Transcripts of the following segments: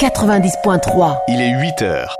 90.3. Il est 8 heures.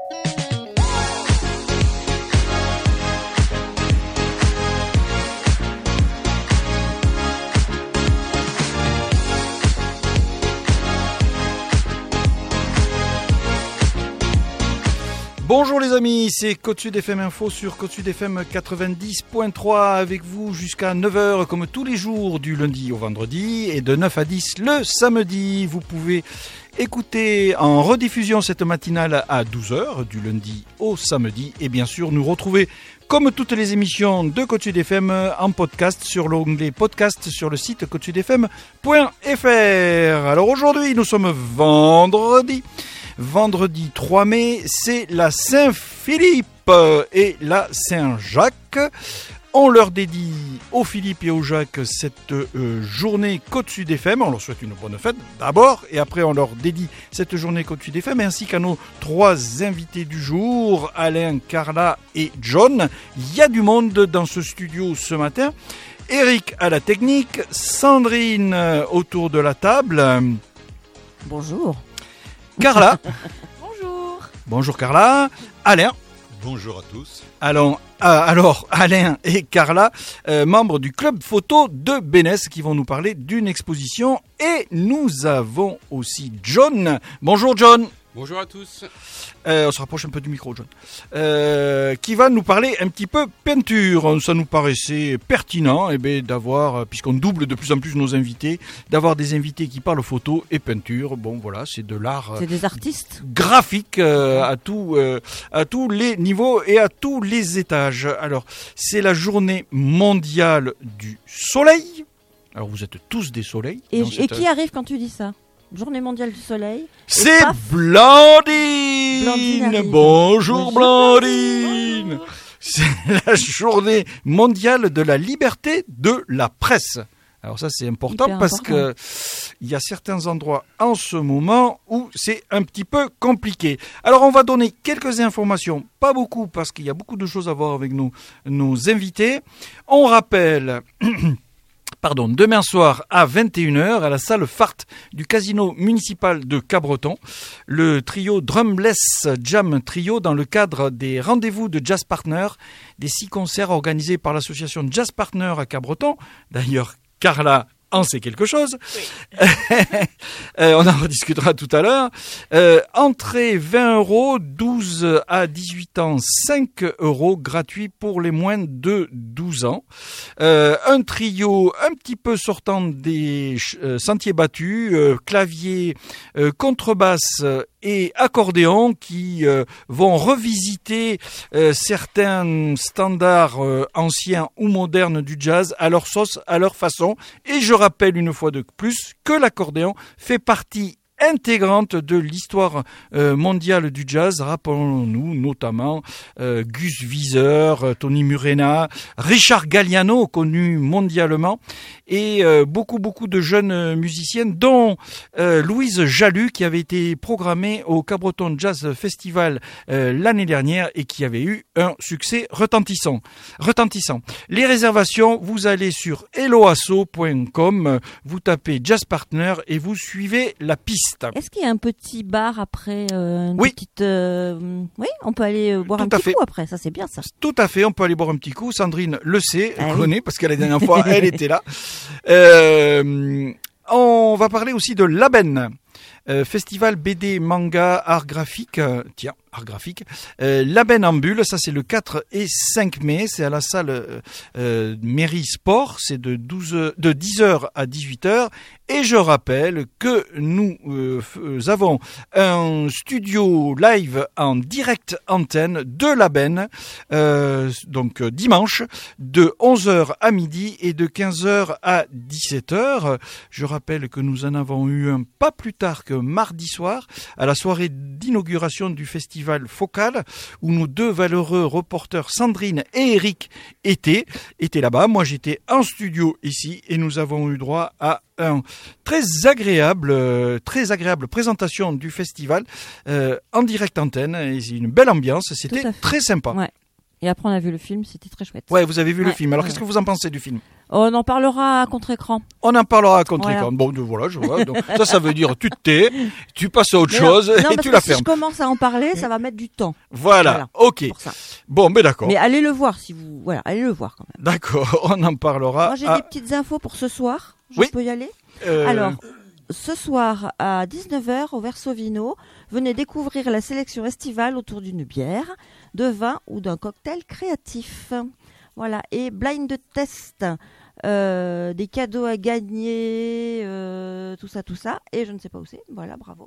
Bonjour les amis, c'est Côte Sud FM Info sur Côte Sud FM 90.3 avec vous jusqu'à 9h comme tous les jours du lundi au vendredi et de 9 à 10 le samedi. Vous pouvez écouter en rediffusion cette matinale à 12h du lundi au samedi et bien sûr nous retrouver comme toutes les émissions de Côte Sud FM en podcast sur l'onglet podcast sur le site côtesudfm.fr. Alors aujourd'hui nous sommes Vendredi 3 mai, c'est la Saint-Philippe et la Saint-Jacques. On leur dédie aux Philippe et aux Jacques cette journée Côte Sud FM. On leur souhaite une bonne fête d'abord et après on leur dédie cette journée Côte Sud FM ainsi qu'à nos trois invités du jour, Alain, Carla et John. Il y a du monde dans ce studio ce matin. Eric à la technique, Sandrine autour de la table. Bonjour. Carla. Bonjour. Bonjour Carla. Alain. Bonjour à tous. Alors Alain et Carla, membres du club photo de Bénès, qui vont nous parler d'une exposition. Et nous avons aussi John. Bonjour John. Bonjour à tous. On se rapproche un peu du micro, John. Qui va nous parler un petit peu peinture. Ça nous paraissait pertinent d'avoir, puisqu'on double de plus en plus nos invités, d'avoir des invités qui parlent photo et peinture. Bon, voilà, c'est de l'art. C'est des artistes graphique à tous les niveaux et à tous les étages. Alors, c'est la journée mondiale du soleil. Alors, vous êtes tous des soleils. Et qui arrive quand tu dis ça ? Journée mondiale du soleil. C'est Blandine. Bonjour Blandine. Bonjour. C'est la journée mondiale de la liberté de la presse. Alors ça c'est important parce que il y a certains endroits en ce moment où c'est un petit peu compliqué. Alors on va donner quelques informations, pas beaucoup parce qu'il y a beaucoup de choses à voir avec nos invités. On rappelle demain soir à 21h à la salle Fart du casino municipal de Cabreton, le trio Drumless Jam Trio dans le cadre des rendez-vous de Jazz Partner, des 6 concerts organisés par l'association Jazz Partner à Cabreton. D'ailleurs, Carla en sait quelque chose. Oui. On en rediscutera tout à l'heure. Entrée 20 €, 12 à 18 ans, 5 € gratuit pour les moins de 12 ans. Un trio un petit peu sortant des sentiers battus, clavier, contrebasse et accordéon qui vont revisiter certains standards anciens ou modernes du jazz à leur sauce, à leur façon. Et je rappelle une fois de plus que l'accordéon fait partie intégrante de l'histoire mondiale du jazz. Rappelons-nous notamment Gus Viseur, Tony Murena, Richard Galliano, connu mondialement, et beaucoup de jeunes musiciennes, dont Louise Jalut, qui avait été programmée au Cabreton Jazz Festival l'année dernière et qui avait eu un succès retentissant. Les réservations, vous allez sur helloasso.com, vous tapez Jazz Partner et vous suivez la piste. Est-ce qu'il y a un petit bar après petite... Oui, on peut aller boire un petit coup après, ça c'est bien ça. Tout à fait, on peut aller boire un petit coup. Sandrine le sait, elle connaît parce que la dernière fois elle était là. On va parler aussi de l'Aben. Festival BD, manga, art graphique. Art graphique. L'Aben en bulle, ça c'est le 4 et 5 mai, c'est à la salle Mairie Sport, c'est de 10h à 18h. Et je rappelle que nous avons un studio live en direct antenne de l'Aben, donc dimanche, de 11h à midi et de 15h à 17h. Je rappelle que nous en avons eu un pas plus tard que mardi soir, à la soirée d'inauguration du festival Focal, où nos deux valeureux reporters Sandrine et Eric étaient là-bas. Moi j'étais en studio ici et nous avons eu droit à un très agréable présentation du festival en direct antenne, et une belle ambiance, c'était très sympa. Ouais. Et après on a vu le film, c'était très chouette. Ouais, vous avez vu le film. Alors qu'est-ce que vous en pensez du film ? On en parlera à contre-écran. On en parlera à contre-écran. Bon, voilà, je vois. Donc, ça veut dire tu te tais, tu passes à autre chose et tu la fermes. Si je commence à en parler, ça va mettre du temps. Voilà. Ok. Bon, mais d'accord. Mais allez le voir allez le voir quand même. D'accord, on en parlera. Moi, j'ai des petites infos pour ce soir. Je peux y aller Alors, ce soir à 19h au Verso Vino, venez découvrir la sélection estivale autour d'une bière, de vin ou d'un cocktail créatif. Voilà, et blind test, des cadeaux à gagner, tout ça, et je ne sais pas où c'est. Voilà, bravo.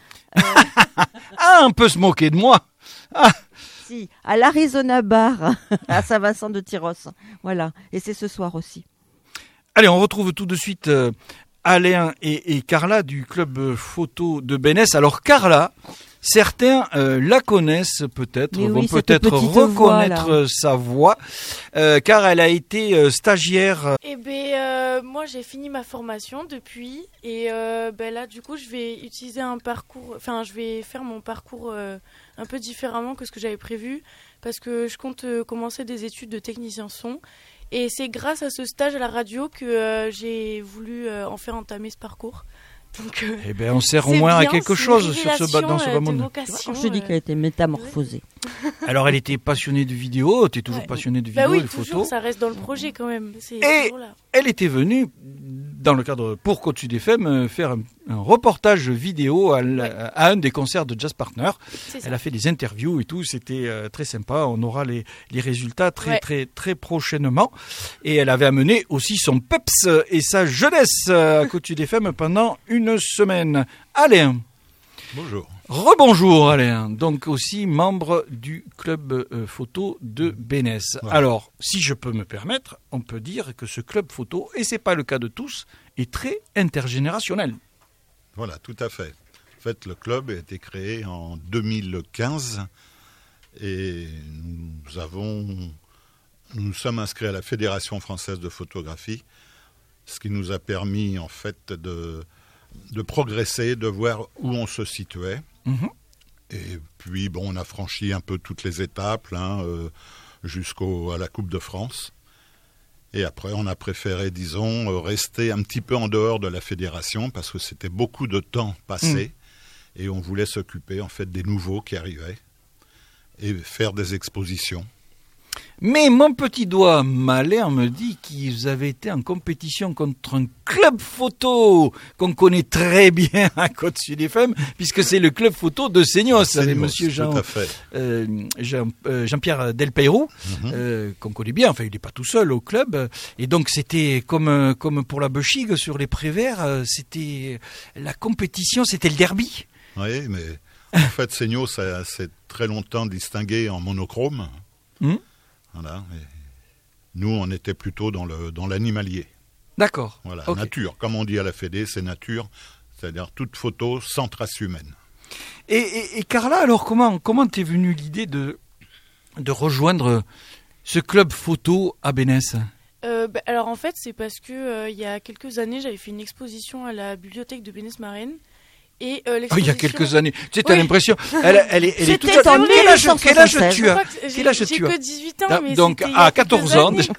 On peut se moquer de moi. Si, à l'Arizona Bar, à Saint-Vincent de Tyros. Voilà, et c'est ce soir aussi. Allez, on retrouve tout de suite Alain et Carla du club photo de Bénesse. Alors Carla, certains la connaissent peut-être, vont peut-être reconnaître sa voix, car elle a été stagiaire. Moi j'ai fini ma formation depuis, et là du coup je vais utiliser je vais faire mon parcours un peu différemment que ce que j'avais prévu, parce que je compte commencer des études de technicien son. Et c'est grâce à ce stage à la radio que j'ai voulu en faire entamer ce parcours. Donc, on sert au moins à quelque chose dans ce bas monde. Je dis qu'elle était métamorphosée. Alors elle était passionnée de vidéo, tu es toujours passionnée de vidéo et de photos. Ça reste dans le projet quand même. Et elle était venue, dans le cadre pour Côte Sud FM, faire un reportage vidéo à un des concerts de Jazz Partner. Elle a fait des interviews et tout, c'était très sympa. On aura les résultats très prochainement. Et elle avait amené aussi son peps et sa jeunesse à Côte Sud FM pendant une semaine. Alain. Bonjour. Rebonjour Alain, donc aussi membre du club photo de Bénesse. Ouais. Alors, si je peux me permettre, on peut dire que ce club photo, et ce n'est pas le cas de tous, est très intergénérationnel. Voilà, tout à fait. En fait, le club a été créé en 2015 et nous sommes inscrits à la Fédération française de photographie, ce qui nous a permis en fait de progresser, de voir où on se situait. Mmh. Et puis, on a franchi un peu toutes les étapes jusqu'à la Coupe de France. Et après, on a préféré, rester un petit peu en dehors de la fédération parce que c'était beaucoup de temps passé et on voulait s'occuper en fait des nouveaux qui arrivaient et faire des expositions. Mais mon petit doigt malin me dit qu'ils avaient été en compétition contre un club photo qu'on connaît très bien à Côte Sud FM, puisque c'est le club photo de Seignos, avec monsieur Jean-Pierre Delpeyrou, qu'on connaît bien. Enfin, il n'est pas tout seul au club. Et donc, c'était comme pour la Bechig sur les Préverts, c'était la compétition, c'était le derby. Oui, mais en fait, Seignos s'est très longtemps distingué en monochrome. Voilà. Et nous, on était plutôt dans l'animalier. D'accord. Voilà, okay. Nature. Comme on dit à la Fédé, c'est nature, c'est-à-dire toute photo sans trace humaine. Et Carla, alors comment t'es venue l'idée de rejoindre ce club photo à Bénesse ? Alors en fait, c'est parce que il y a quelques années, j'avais fait une exposition à la bibliothèque de Bénesse-Marraine. Et il y a quelques années. Tu sais, t'as l'impression. Elle est toute jeune. Quel âge tu as ? J'ai que 18 ans, mais donc à 14 ans. Années,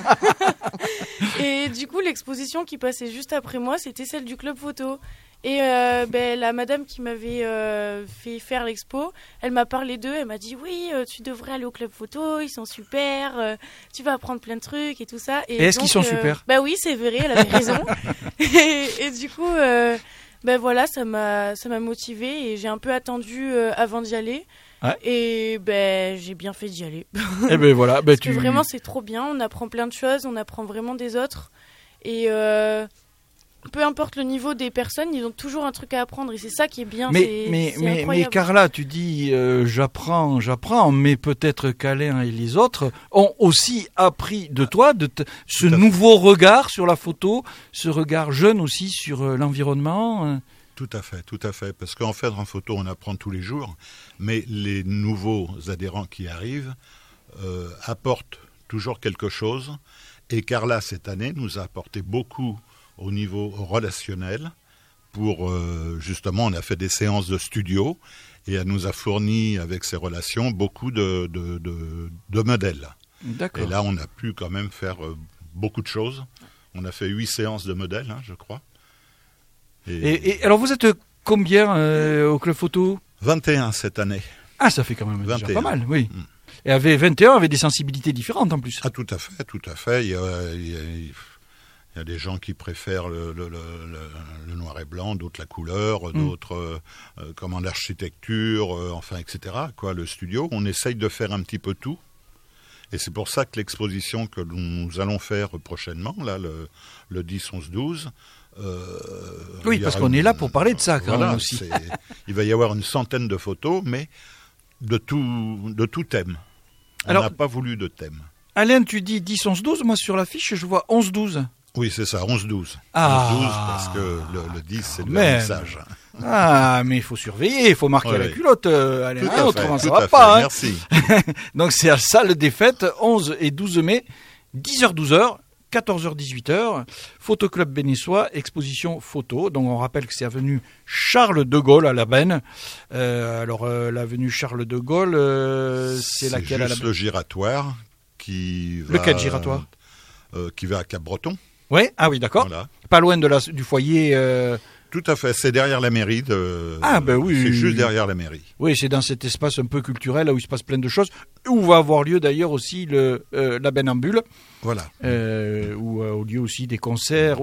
Et du coup, l'exposition qui passait juste après moi, c'était celle du club photo. Et la madame qui m'avait fait faire l'expo, elle m'a parlé d'eux. Elle m'a dit oui, tu devrais aller au club photo, ils sont super. Tu vas apprendre plein de trucs et tout ça. Et est-ce qu'ils sont super ? Bah oui, c'est vrai, elle avait raison. et du coup. Voilà, ça m'a motivée et j'ai un peu attendu avant d'y aller. Ouais. Et j'ai bien fait d'y aller. Et voilà, parce que vraiment c'est trop bien, on apprend plein de choses, on apprend vraiment des autres. Et peu importe le niveau des personnes, ils ont toujours un truc à apprendre et c'est ça qui est bien. Mais Carla, tu dis j'apprends, mais peut-être qu'Alain et les autres ont aussi appris de toi, ce nouveau regard sur la photo, ce regard jeune aussi sur l'environnement. Tout à fait, parce qu'en fait en photo on apprend tous les jours, mais les nouveaux adhérents qui arrivent apportent toujours quelque chose. Et Carla cette année nous a apporté beaucoup au niveau relationnel, pour justement, on a fait des séances de studio et elle nous a fourni avec ses relations beaucoup de modèles. D'accord. Et là, on a pu quand même faire beaucoup de choses. On a fait 8 séances de modèles, je crois. Et alors, vous êtes combien au club photo ? 21 cette année. Ah, ça fait quand même déjà pas mal, oui. Et 21 avait des sensibilités différentes en plus. Ah, tout à fait. Il y a des gens qui préfèrent le noir et blanc, d'autres la couleur, d'autres l'architecture, etc. Le studio, on essaye de faire un petit peu tout. Et c'est pour ça que l'exposition que nous allons faire prochainement, là, le 10, 11, 12... oui, parce qu'on est là pour parler de ça quand même aussi. Il va y avoir une centaine de photos, mais de tout thème. On n'a pas voulu de thème. Alain, tu dis 10, 11, 12. Moi, sur l'affiche, je vois 11, 12. Oui, c'est ça, 11, 12. Ah. 11, 12, parce que le 10, c'est le vernissage. Ah, mais il faut surveiller, il faut marquer la culotte, Alain, autrement ça va pas. Merci. Donc, c'est à la salle des fêtes, 11 et 12 mai, 10h, 12h. 14h, 18h, Photoclub Bénissois, exposition photo. Donc on rappelle que c'est avenue Charles de Gaulle à La Benne. L'avenue Charles de Gaulle, c'est laquelle à La Benne ? Le giratoire qui va... Lequel giratoire ? Qui va à Cap-Breton. Ouais, ah oui, d'accord. Voilà. Pas loin du foyer... Tout à fait, c'est derrière la mairie. Oui. C'est juste derrière la mairie. Oui, c'est dans cet espace un peu culturel, là où il se passe plein de choses, où va avoir lieu d'ailleurs aussi la Benne en Bulle. Voilà. Où ont lieu aussi des concerts,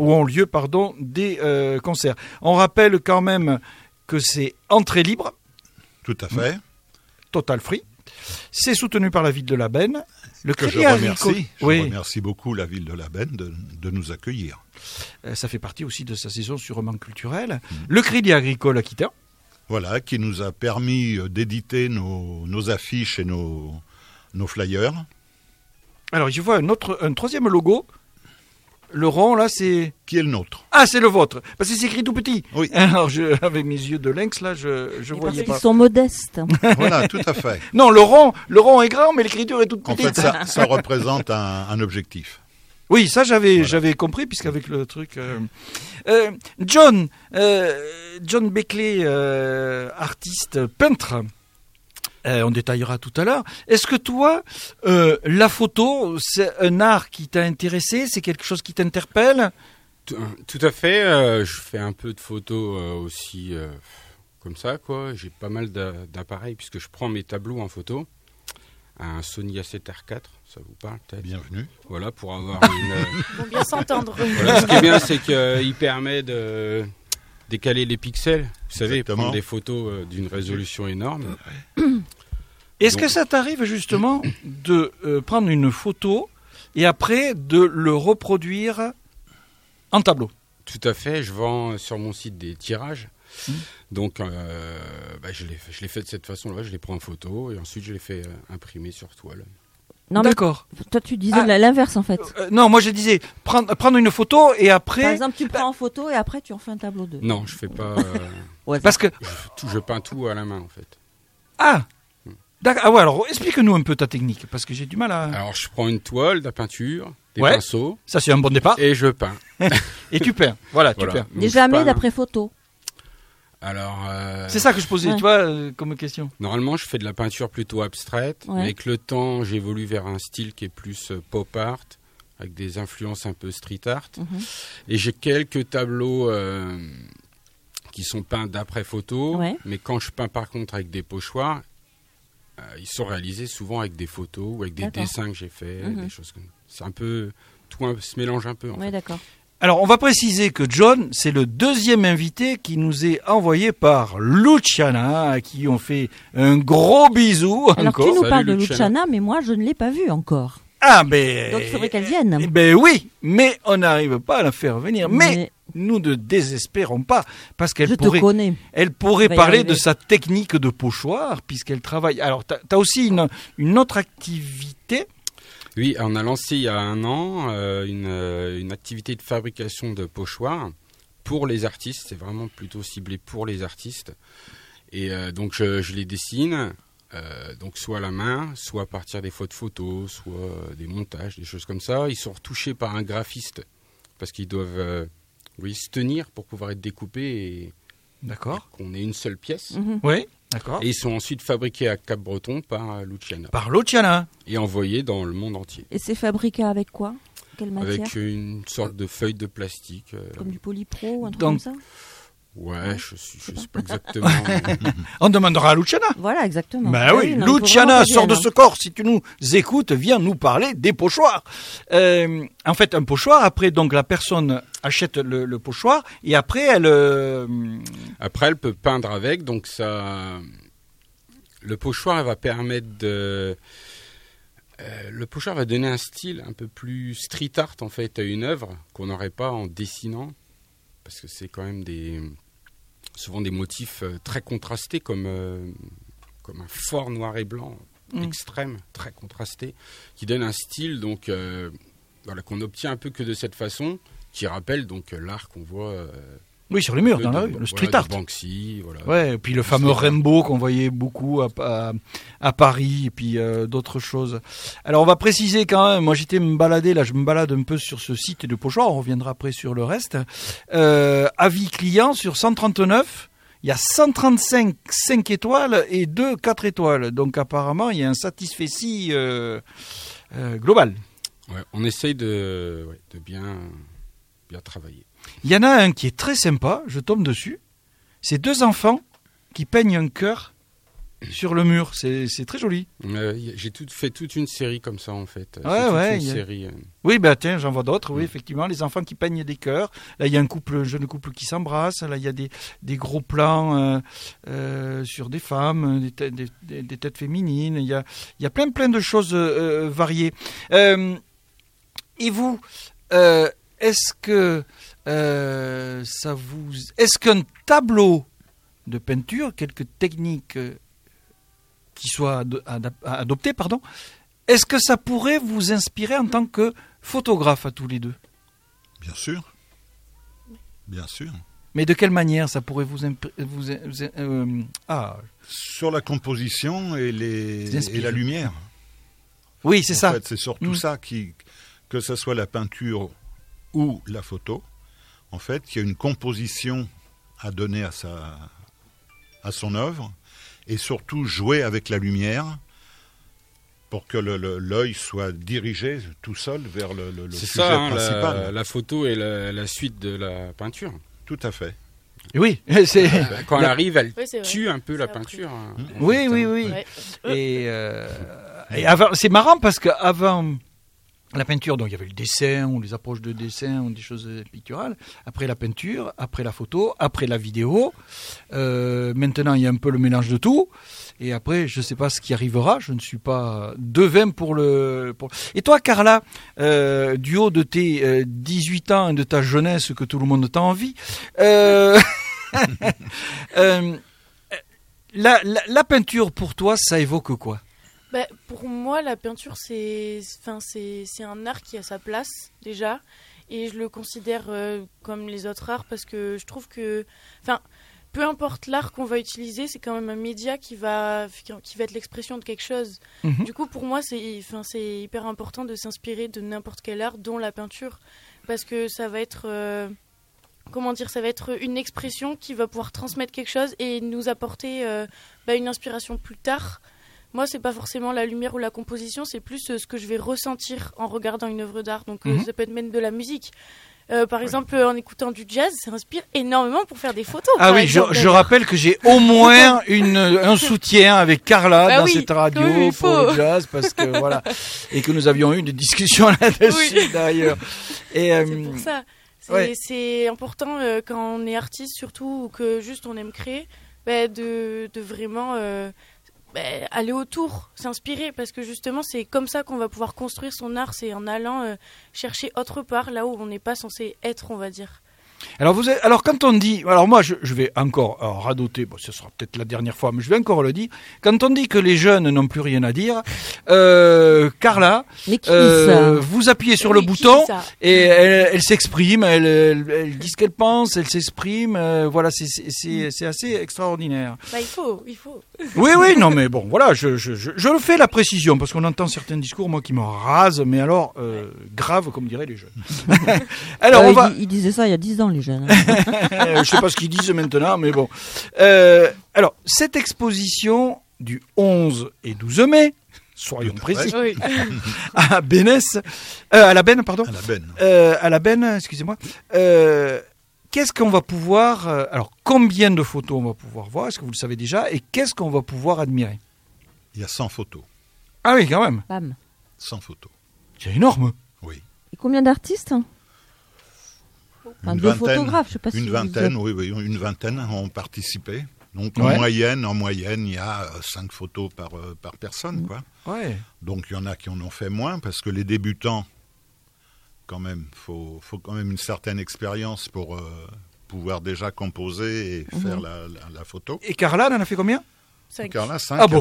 des concerts. On rappelle quand même que c'est entrée libre. Tout à fait. Total free. C'est soutenu par la ville de La Benne. Je remercie beaucoup la ville de La Benne de nous accueillir. Ça fait partie aussi de sa saison sûrement culturelle. Le Crédit Agricole Aquitaine. Voilà, qui nous a permis d'éditer nos affiches et nos flyers. Alors, je vois un troisième logo. Le rond, là, c'est... Qui est le nôtre. Ah, c'est le vôtre. Parce que c'est écrit tout petit. Oui. Alors, avec mes yeux de lynx, là, je voyais pas. Ils sont modestes. Voilà, tout à fait. Non, le rond est grand, mais l'écriture est toute petite. En fait, ça représente un objectif. Oui, ça, j'avais compris, puisqu'avec le truc... John Beckley, artiste, peintre... on détaillera tout à l'heure. Est-ce que toi, la photo, c'est un art qui t'a intéressé ? C'est quelque chose qui t'interpelle ? Tout à fait. Je fais un peu de photos aussi comme ça, quoi. J'ai pas mal d'appareils puisque je prends mes tableaux en photo. Un Sony A7R4, ça vous parle peut-être ? Bienvenue. Voilà, pour avoir Pour bien s'entendre. Voilà, ce qui est bien, c'est qu'il permet de décaler les pixels, vous savez, Exactement. prendre des photos d'une résolution énorme. Est-ce que ça t'arrive justement de prendre une photo et après de le reproduire en tableau ? Tout à fait, je vends sur mon site des tirages. Donc je l'ai fait de cette façon-là, je les prends en photo et ensuite je les fais imprimer sur toile. Non, d'accord. Toi, tu disais l'inverse en fait. Non, moi je disais prendre une photo et après. Par exemple, tu prends en photo et après tu en fais un tableau 2. Non, je fais pas. Parce que je peins tout à la main en fait. Ah. D'accord. Ah ouais, alors explique-nous un peu ta technique parce que j'ai du mal à. Alors je prends une toile, de la peinture, des pinceaux. Ça c'est un bon départ. Et je peins. Et tu peins. Voilà, tu peins. Et jamais d'après photo. Alors, c'est ça que je posais, tu vois, comme question. Normalement, je fais de la peinture plutôt abstraite, mais avec le temps, j'évolue vers un style qui est plus pop art, avec des influences un peu street art. Et j'ai quelques tableaux qui sont peints d'après photo, mais quand je peins par contre avec des pochoirs, ils sont réalisés souvent avec des photos ou avec des dessins que j'ai faits, des choses comme ça. C'est un peu, tout se mélange un peu en fait. D'accord. Alors, on va préciser que John, c'est le deuxième invité qui nous est envoyé par Luciana, à qui on fait un gros bisou. Alors, tu nous parles de Luciana, mais moi, je ne l'ai pas vue encore. Ah, ben... Donc, il faudrait qu'elle vienne. Ben oui, mais on n'arrive pas à la faire venir. Mais nous ne désespérons pas, parce qu'elle pourrait parler de sa technique de pochoir, puisqu'elle travaille... Alors, tu as aussi une autre activité. Oui, on a lancé il y a 1 an une activité de fabrication de pochoirs pour les artistes. C'est vraiment plutôt ciblé pour les artistes. Et donc je les dessine, donc soit à la main, soit à partir des photos, soit des montages, des choses comme ça. Ils sont retouchés par un graphiste parce qu'ils doivent se tenir pour pouvoir être découpés et qu'on ait une seule pièce. Oui. D'accord. Et ils sont ensuite fabriqués à Cap-Breton par Luciana. Par Luciana. Et envoyés dans le monde entier. Et c'est fabriqué avec quoi ? Quelle matière ? Avec une sorte de feuille de plastique. Comme du Polypro ou un truc comme ça ? Ouais, je sais pas exactement. On demandera à Luciana. Voilà, exactement. Ben oui, Luciana, sors de ce corps. Si tu nous écoutes, viens nous parler des pochoirs. En fait, un pochoir, après, donc la personne achète le pochoir et après, Après, elle peut peindre avec, donc ça... Le pochoir, elle va permettre de... le pochoir va donner un style un peu plus street art, en fait, à une œuvre qu'on n'aurait pas en dessinant. Parce que c'est quand même souvent des motifs très contrastés, comme un fort noir et blanc extrême, très contrasté, qui donne un style donc, qu'on obtient un peu que de cette façon, qui rappelle donc l'art qu'on voit... oui, sur les murs, dans la rue, le street art. Banksy, voilà. Ouais, et puis le fameux Rainbow qu'on voyait beaucoup à Paris, et puis d'autres choses. Alors on va préciser quand même, moi je me balade un peu sur ce site de pochoir, on reviendra après sur le reste. Avis client sur 139, il y a 135 5 étoiles et 2 4 étoiles. Donc apparemment il y a un satisfecit global. Ouais, on essaye de bien travailler. Il y en a un qui est très sympa, je tombe dessus. C'est 2 enfants qui peignent un cœur sur le mur. C'est très joli. J'ai fait toute une série comme ça, en fait. Série. Oui, tiens, j'en vois d'autres. Oui, effectivement, les enfants qui peignent des cœurs. Là, il y a un jeune couple qui s'embrasse. Là, il y a des gros plans sur des femmes, des têtes féminines. Il y a plein de choses variées. Et vous, est-ce qu'un tableau de peinture, quelques techniques qui soient adoptées, est-ce que ça pourrait vous inspirer en tant que photographe à tous les deux ? Bien sûr. Bien sûr. Mais de quelle manière ça pourrait vous Sur la composition et la lumière. Oui, c'est ça. En fait, c'est surtout ça que ce soit la peinture ou la photo, en fait, il y a une composition à donner à son œuvre, et surtout jouer avec la lumière pour que l'œil soit dirigé tout seul vers le sujet principal. La photo est la suite de la peinture. Tout à fait. Oui, quand elle arrive, elle tue un peu la peinture. Oui. Ouais. Et avant, c'est marrant parce qu'avant la peinture, donc il y avait le dessin ou les approches de dessin ou des choses picturales. Après la peinture, après la photo, après la vidéo. Maintenant, il y a un peu le mélange de tout. Et après, je ne sais pas ce qui arrivera. Je ne suis pas devin pour le... Et toi, Carla, du haut de tes 18 ans et de ta jeunesse que tout le monde t'a envie, la peinture, pour toi, ça évoque quoi ? Pour moi, la peinture, c'est un art qui a sa place, déjà. Et je le considère comme les autres arts parce que je trouve que... peu importe l'art qu'on va utiliser, c'est quand même un média qui va être l'expression de quelque chose. Mm-hmm. Du coup, pour moi, c'est hyper important de s'inspirer de n'importe quel art, dont la peinture. Parce que ça va être... ça va être une expression qui va pouvoir transmettre quelque chose et nous apporter une inspiration plus tard. Moi, c'est pas forcément la lumière ou la composition, c'est plus ce que je vais ressentir en regardant une œuvre d'art. Donc, ça peut être même de la musique. Par exemple, en écoutant du jazz, ça inspire énormément pour faire des photos. Ah oui, je rappelle que j'ai au moins un soutien avec Carla dans cette radio pour le jazz, parce que voilà, et que nous avions eu des discussions là-dessus d'ailleurs. Et c'est pour ça. C'est important quand on est artiste, surtout, ou que juste on aime créer, de vraiment... aller autour, s'inspirer, parce que justement c'est comme ça qu'on va pouvoir construire son art, c'est en allant chercher autre part, là où on n'est pas censé être, on va dire. Alors quand on dit, alors moi je vais encore radoter, ce sera peut-être la dernière fois, mais je vais encore le dire, quand on dit que les jeunes n'ont plus rien à dire, Carla, vous appuyez sur le bouton et elle s'exprime, elle dit ce qu'elle pense, elle s'exprime, voilà, c'est assez extraordinaire. Il faut. Oui, non mais bon, voilà, je le fais la précision, parce qu'on entend certains discours, moi, qui me rasent, mais alors, grave, comme diraient les jeunes. Alors ils disaient ça il y a 10 ans, les jeunes. Je sais pas ce qu'ils disent maintenant, mais bon. Alors, cette exposition du 11 et 12 mai, soyons précis, Oui. à Bénès, à la Benne, pardon. À la Benne. Excusez-moi. Qu'est-ce qu'on va pouvoir... alors, combien de photos on va pouvoir voir? Est-ce que vous le savez déjà? Et qu'est-ce qu'on va pouvoir admirer? Il y a 100 photos. Ah oui, quand même. Bam. 100 photos. C'est énorme. Oui. Et combien d'artistes? Enfin, deux photographes, je sais pas si une vingtaine, oui, une vingtaine ont participé. Donc en moyenne, il y a 5 photos par personne, quoi. Ouais. Donc il y en a qui en ont fait moins parce que les débutants, quand même, faut quand même une certaine expérience pour pouvoir déjà composer et faire la photo. Et Carla, elle en a fait combien? 5. Carla, 5. Ah bon,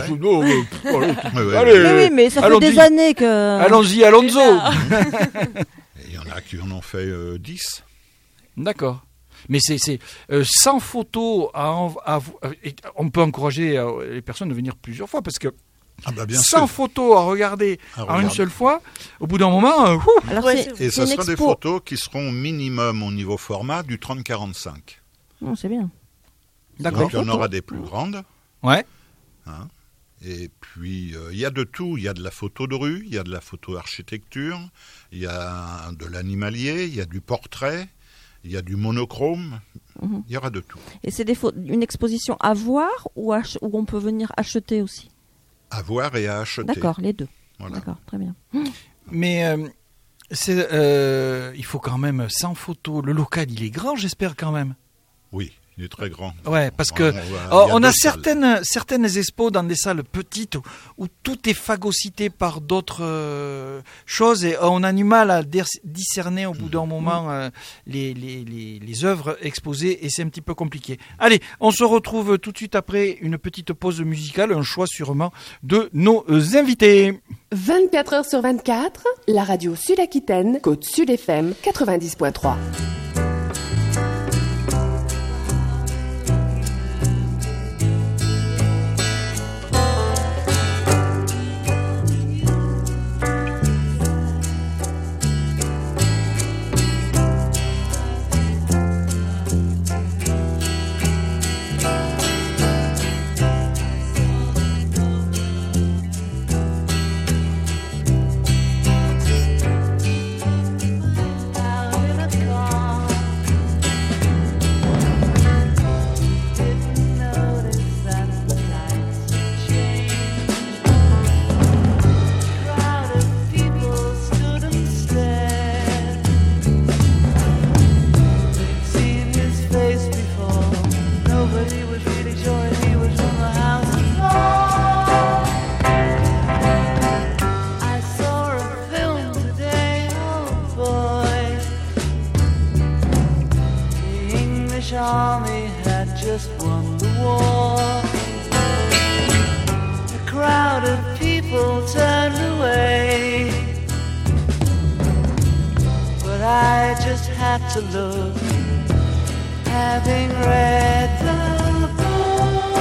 oui, mais ça fait des années que... Allons-y, Alonso. Et il y en a qui en ont fait 10. D'accord. Mais c'est 100 photos on peut encourager les personnes de venir plusieurs fois parce que 100 photos à regarder en une seule fois, au bout d'un moment... Alors et ce seront des photos qui seront minimum au niveau format du 30-45. Non, c'est bien. D'accord. Donc il y en aura des plus grandes. Ouais. Hein. Et puis il y a de tout. Il y a de la photo de rue, il y a de la photo architecture, il y a de l'animalier, il y a du portrait, il y a du monochrome. Il y aura de tout. Et c'est une exposition à voir ou on peut venir acheter aussi? À voir et à acheter. D'accord, les deux. Voilà. D'accord, très bien. Mais il faut quand même 100 photos. Le local, il est grand, j'espère quand même. Oui, il est très grand. Ouais, parce que on a certaines expos dans des salles petites où tout est phagocyté par d'autres choses et on a du mal à discerner au bout d'un moment les œuvres exposées et c'est un petit peu compliqué. Allez, on se retrouve tout de suite après une petite pause musicale, un choix sûrement de nos invités. 24 heures sur 24, la radio Sud-Aquitaine, Côte Sud FM 90.3. Army had just won the war. A crowd of people turned away, but I just had to look, having read the book.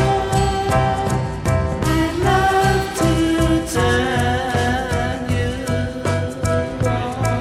I'd love to turn you on.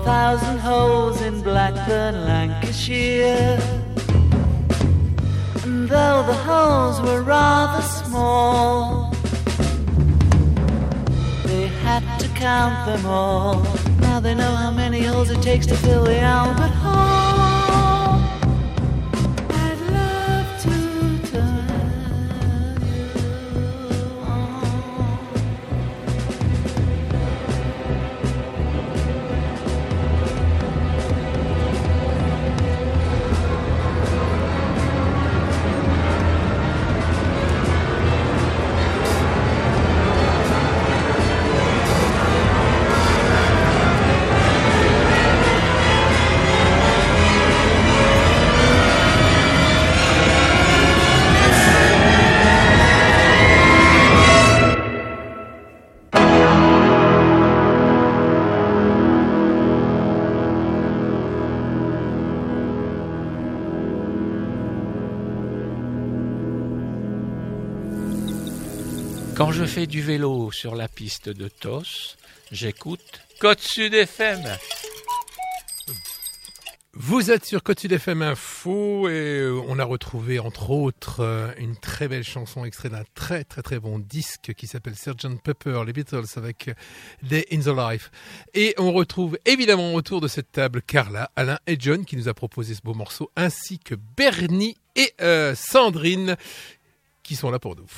4,000 holes in Blackburn, Lancashire. And though the holes were rather small, they had to count them all. Now they know how many holes it takes to fill the Albert Hall. I'd love to turn you on. Quand je fais du vélo sur la piste de Tos, j'écoute Côte Sud FM. Vous êtes sur Côte Sud FM Info et on a retrouvé entre autres une très belle chanson extraite d'un très très très bon disque qui s'appelle Sgt Pepper, les Beatles avec Day in the Life. Et on retrouve évidemment autour de cette table Carla, Alain et John qui nous a proposé ce beau morceau, ainsi que Bernie et Sandrine qui sont là pour nous.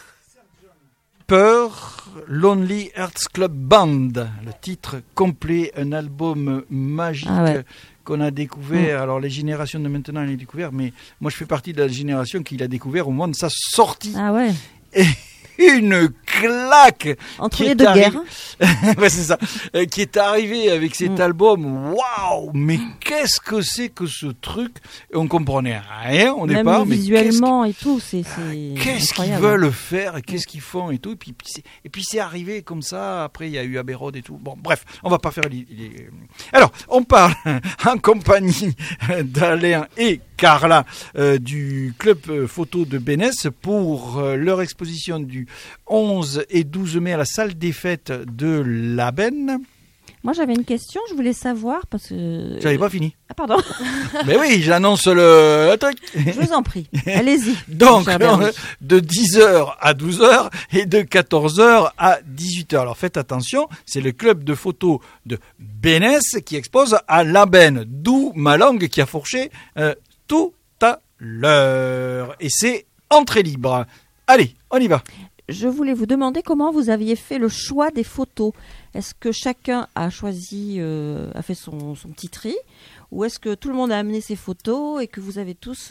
Lonely Hearts Club Band, le titre complet, un album magique qu'on a découvert. Alors les générations de maintenant l'ont découvert, mais moi je fais partie de la génération qui l'a découvert au moment de sa sortie. Ah ouais. Et une claque entre les deux guerres. Ouais, c'est ça. Qui est arrivé avec cet album. Waouh, mais qu'est-ce que c'est que ce truc? On comprenait rien au départ. Même visuellement et tout, c'est qu'est-ce qu'ils veulent faire et qu'est-ce qu'ils font et tout. Et puis c'est arrivé comme ça. Après, il y a eu Abbey Road et tout. Bon, bref, on va pas faire Alors, on parle en compagnie d'Alain et Carla du club photo de Bénès pour leur exposition du 11 et 12 mai à la salle des fêtes de l'Aben. Moi, j'avais une question, je voulais savoir parce que... J'avais pas fini. Ah, pardon. Mais oui, j'annonce le truc. Je vous en prie, allez-y. Donc, de 10h à 12h et de 14h à 18h. Alors, faites attention, c'est le club de photo de Bénès qui expose à l'Aben, d'où ma langue qui a fourché tout à l'heure. Et c'est entrée libre. Allez, on y va. Je voulais vous demander comment vous aviez fait le choix des photos. Est-ce que chacun a choisi, a fait son petit tri, ou est-ce que tout le monde a amené ses photos et que vous avez tous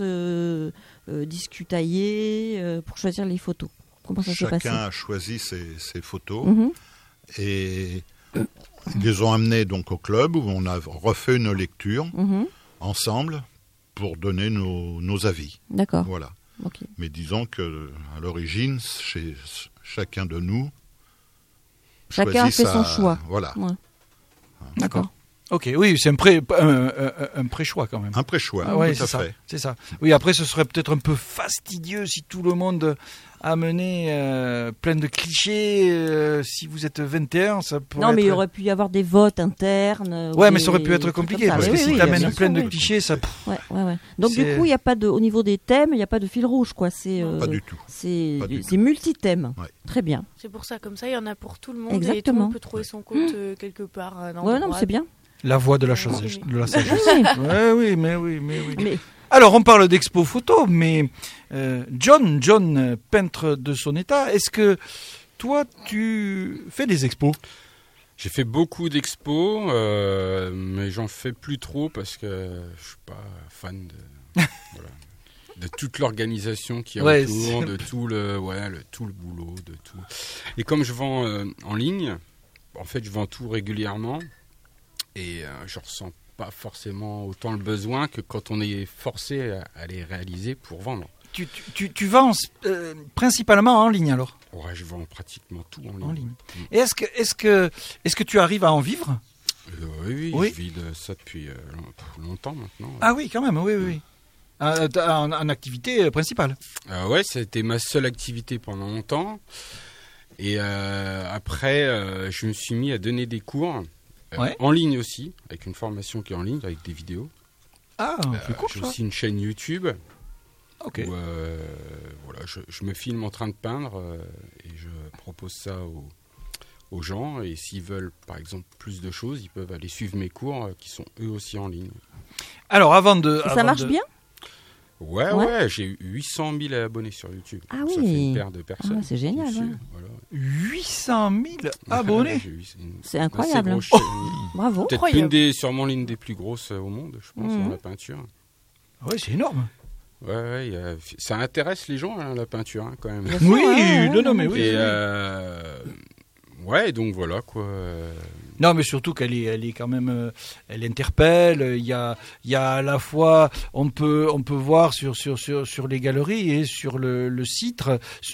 discutaillé pour choisir les photos? Comment ça s'est passé? Chacun a choisi ses photos et ils les ont amenées donc au club où on a refait une lecture ensemble pour donner nos avis. D'accord. Voilà. Okay. Mais disons que à l'origine, chez chacun de nous, chacun a fait son choix. Voilà. Ouais. D'accord. Ok, oui, c'est un pré-choix quand même. Un pré-choix, ouais, tout à fait. C'est ça. Oui, après, ce serait peut-être un peu fastidieux si tout le monde amenait plein de clichés. Si vous êtes 21, ça pourrait Non, mais il aurait pu y avoir des votes internes. Ouais, mais ça aurait pu être compliqué, parce que si tu amènes plein de clichés, ça... Ouais. Donc du coup, il y a pas de, au niveau des thèmes, il n'y a pas de fil rouge, quoi. Pas du tout. C'est multi-thèmes. Ouais. Très bien. C'est pour ça, comme ça, il y en a pour tout le monde. Exactement. Et tout le monde peut trouver son compte quelque part. Ouais, non, c'est bien. La voix de la sagesse. Oui. Mais... Alors, on parle d'expo photo, mais John, peintre de son état, est-ce que toi, tu fais des expos? J'ai fait beaucoup d'expos, mais j'en fais plus trop parce que je suis pas fan de toute l'organisation qui est autour, de tout le boulot, de tout. Et comme je vends en ligne, en fait, je vends tout régulièrement. Et je ressens pas forcément autant le besoin que quand on est forcé à les réaliser pour vendre. Tu vends principalement en ligne alors? Ouais, je vends pratiquement tout en ligne. Et est-ce que tu arrives à en vivre? Oui, je vis de ça depuis longtemps maintenant. Ah oui, quand même, oui. En activité principale? Ouais, c'était ma seule activité pendant longtemps. Et après, je me suis mis à donner des cours. Ouais. En ligne aussi, avec une formation qui est en ligne, avec des vidéos. Ah, c'est cool, J'ai ça. aussi une chaîne YouTube. Ok. Où, voilà, je me filme en train de peindre et je propose ça aux gens. Et s'ils veulent, par exemple, plus de choses, ils peuvent aller suivre mes cours qui sont eux aussi en ligne. Alors, Ça marche bien ? Ouais, j'ai eu 800 000 abonnés sur YouTube. Ah Donc oui. Ça fait une paire de personnes. Ah, c'est génial, dessus, ouais. voilà. 800 000 abonnés. J'ai eu une C'est assez incroyable. grosse chaîne. Bravo. Peut-être sûrement l'une des plus grosses au monde, je pense, dans la peinture. Oui, c'est énorme. Ouais, ça intéresse les gens, hein, la peinture, hein, quand même. Bien sûr, Oui, ouais, non, mais oui. Et oui. ouais, donc voilà quoi. Non, mais surtout qu'elle est quand même, elle interpelle. Il y a à la fois, on peut voir sur les galeries et sur le site,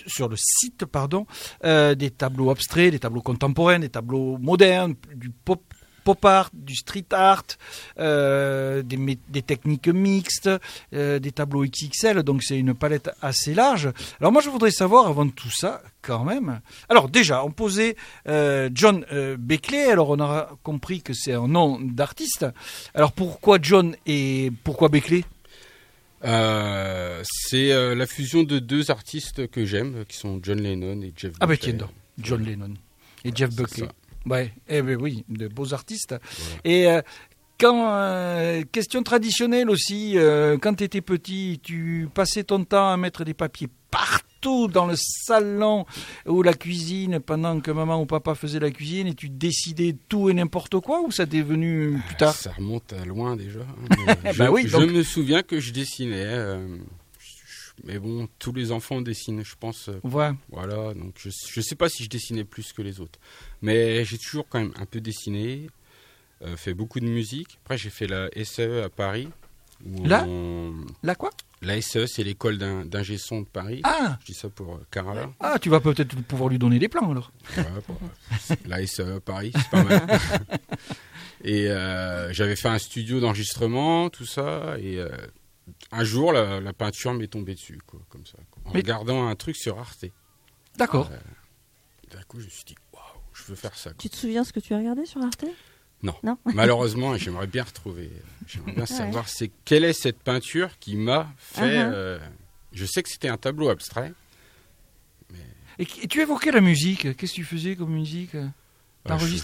des tableaux abstraits, des tableaux contemporains, des tableaux modernes, du pop art, du street art, des techniques mixtes, des tableaux XXL, donc c'est une palette assez large. Alors moi je voudrais savoir avant tout ça, quand même. Alors déjà, on posait John Beckley, alors on a compris que c'est un nom d'artiste. Alors pourquoi John et pourquoi Beckley ? C'est la fusion de deux artistes que j'aime, qui sont John Lennon et Jeff Buckley. Ah ben tiens donc, John Lennon et Jeff Buckley. Ça. Ouais, oui, de beaux artistes. Voilà. Et question traditionnelle aussi, quand tu étais petit, tu passais ton temps à mettre des papiers partout dans le salon ou la cuisine pendant que maman ou papa faisait la cuisine et tu décidais tout et n'importe quoi, ou ça t'est venu plus tard ? Ça remonte à loin déjà. Oui, je donc... me souviens que je dessinais. Mais bon, tous les enfants dessinent, je pense. Ouais. Voilà, donc je sais pas si je dessinais plus que les autres. Mais j'ai toujours quand même un peu dessiné, fait beaucoup de musique. Après, j'ai fait la SAE à Paris. La quoi ? La SAE, c'est l'école d'ingé son de Paris. Ah ! Je dis ça pour Carala. Ah, tu vas peut-être pouvoir lui donner des plans alors. Ouais, la SAE à Paris, c'est pas mal. Et j'avais fait un studio d'enregistrement, tout ça, et... un jour, la peinture m'est tombée dessus, quoi, comme ça, quoi, en regardant un truc sur Arte. D'accord. D'un coup, je me suis dit, waouh, je veux faire ça. Quoi. Tu te souviens ce que tu as regardé sur Arte ? Non. Non. Malheureusement, j'aimerais bien retrouver. J'aimerais bien savoir quelle est cette peinture qui m'a fait. Je sais que c'était un tableau abstrait. Mais... Et tu évoquais la musique. Qu'est-ce que tu faisais comme musique ? T'enregistrais ?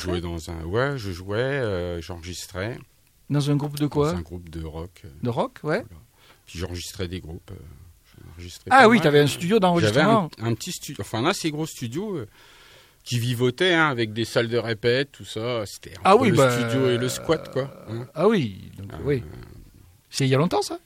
Je jouais dans un. Ouais, je jouais, j'enregistrais. Dans un groupe de quoi ? Dans un groupe de rock. De rock, ouais. Voilà. Puis j'enregistrais des groupes. Ah oui, tu avais un studio d'enregistrement. J'avais un petit studio, enfin un assez gros studio qui vivotait avec des salles de répète, tout ça. C'était le studio et le squat, quoi. Hein. Ah oui, donc, oui. C'est il y a longtemps, ça ?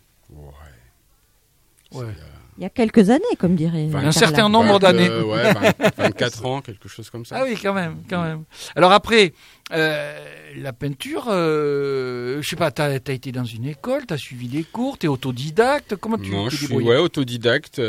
Ouais. Il y a quelques années, comme dirait. Un certain nombre d'années. 24 ans, quelque chose comme ça. Ah oui, quand même. Alors après, la peinture, je sais pas, t'as été dans une école, t'as suivi des cours, t'es autodidacte, comment tu Non, t'es je suis débrouillé ? autodidacte.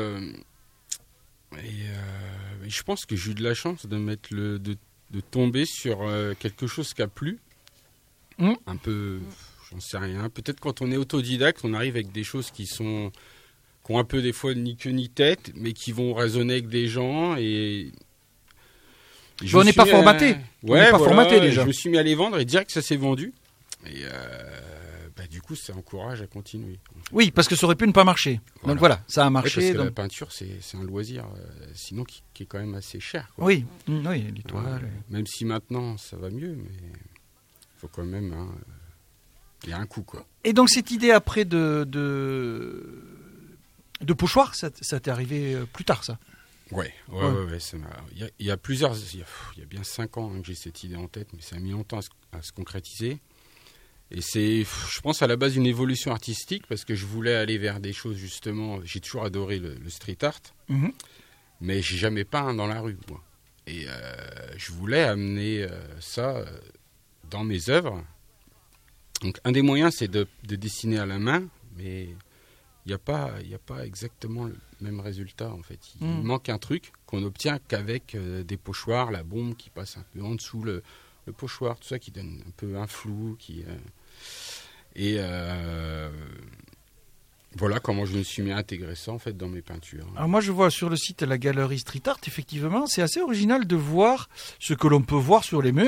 Je pense que j'ai eu de la chance de tomber sur quelque chose qui a plu. Un peu, j'en sais rien. Peut-être quand on est autodidacte, on arrive avec des choses qui ont un peu des fois ni queue ni tête, mais qui vont résonner avec des gens et on n'est pas formaté. On n'est pas formaté déjà. Je me suis mis à les vendre et direct ça s'est vendu. Et du coup, ça encourage à continuer. En fait. Oui, parce que ça aurait pu ne pas marcher. Voilà. Donc voilà, ça a marché. Oui, parce que donc... la peinture, c'est un loisir, sinon qui est quand même assez cher. Quoi. Oui, l'étoile. Même si maintenant ça va mieux, mais il faut quand même. Il y a un coup, quoi. Et donc cette idée après de pochoir, ça t'est arrivé plus tard, ça ? Ouais. Il y a bien 5 ans que j'ai cette idée en tête, mais ça a mis longtemps à se concrétiser. Et c'est, je pense, à la base une évolution artistique, parce que je voulais aller vers des choses, justement, j'ai toujours adoré le street art, mais j'ai jamais peint dans la rue, moi. Et je voulais amener ça dans mes œuvres. Donc un des moyens, c'est de dessiner à la main, mais il n'y a pas exactement le même résultat, en fait. Il manque un truc qu'on obtient qu'avec des pochoirs, la bombe qui passe un peu en dessous, le pochoir, tout ça qui donne un peu un flou. Voilà comment je me suis mis à intégrer ça, en fait, dans mes peintures. Alors moi, je vois sur le site la galerie Street Art, effectivement, c'est assez original de voir ce que l'on peut voir sur les murs.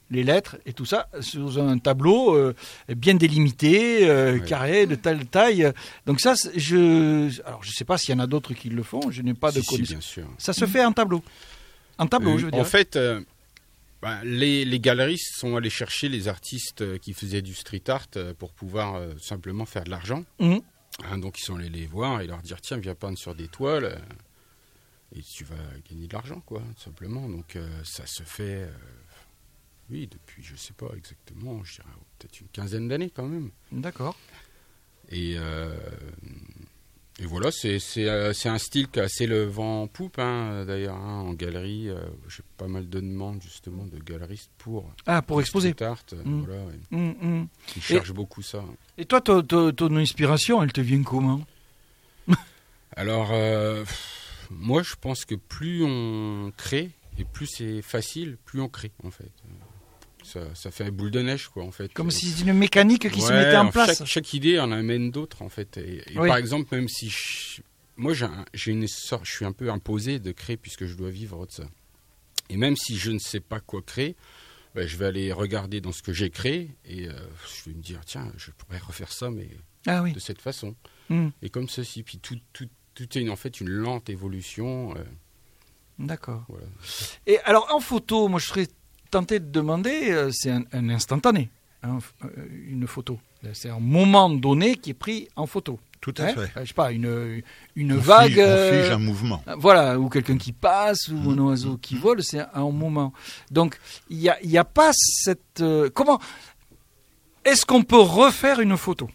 les lettres et tout ça sur un tableau bien délimité, carré, de telle taille. Donc ça, je sais pas s'il y en a d'autres qui le font. Je n'ai pas de connaissance. Bien sûr. Ça se fait en tableau. En tableau, je veux dire. En fait, les galeristes sont allés chercher les artistes qui faisaient du street art pour pouvoir simplement faire de l'argent. Mhm. Donc ils sont allés les voir et leur dire tiens, viens peindre sur des toiles et tu vas gagner de l'argent, quoi, tout simplement. Donc ça se fait, oui, depuis, je sais pas exactement, je dirais peut-être une quinzaine d'années quand même. D'accord. Et voilà, c'est un style qui a assez le vent en poupe, d'ailleurs, en galerie. J'ai pas mal de demandes, justement, de galeristes pour exposer. Street art, voilà, qui cherchent beaucoup ça. Et toi, ton inspiration, elle te vient comment? Alors, moi, je pense que plus on crée, et plus c'est facile, plus on crée, en fait. Ça fait boule de neige, quoi, en fait. Comme si c'était une mécanique qui se mettait en place. Chaque idée en amène d'autres, en fait. Et oui. Par exemple, même si moi, j'ai une sorte, je suis un peu imposé de créer puisque je dois vivre de ça. Et même si je ne sais pas quoi créer, je vais aller regarder dans ce que j'ai créé et je vais me dire, tiens, je pourrais refaire ça, mais de cette façon. Et comme ceci. Puis tout est en fait une lente évolution. D'accord. Voilà. Et alors, en photo, moi, je serais tenté de demander, c'est un instantané, une photo. C'est un moment donné qui est pris en photo. Tout à fait. Je sais pas, une vague. On fige un mouvement. Voilà, ou quelqu'un qui passe, ou un oiseau qui vole, c'est un moment. Donc, il y a pas cette... comment est-ce qu'on peut refaire une photo?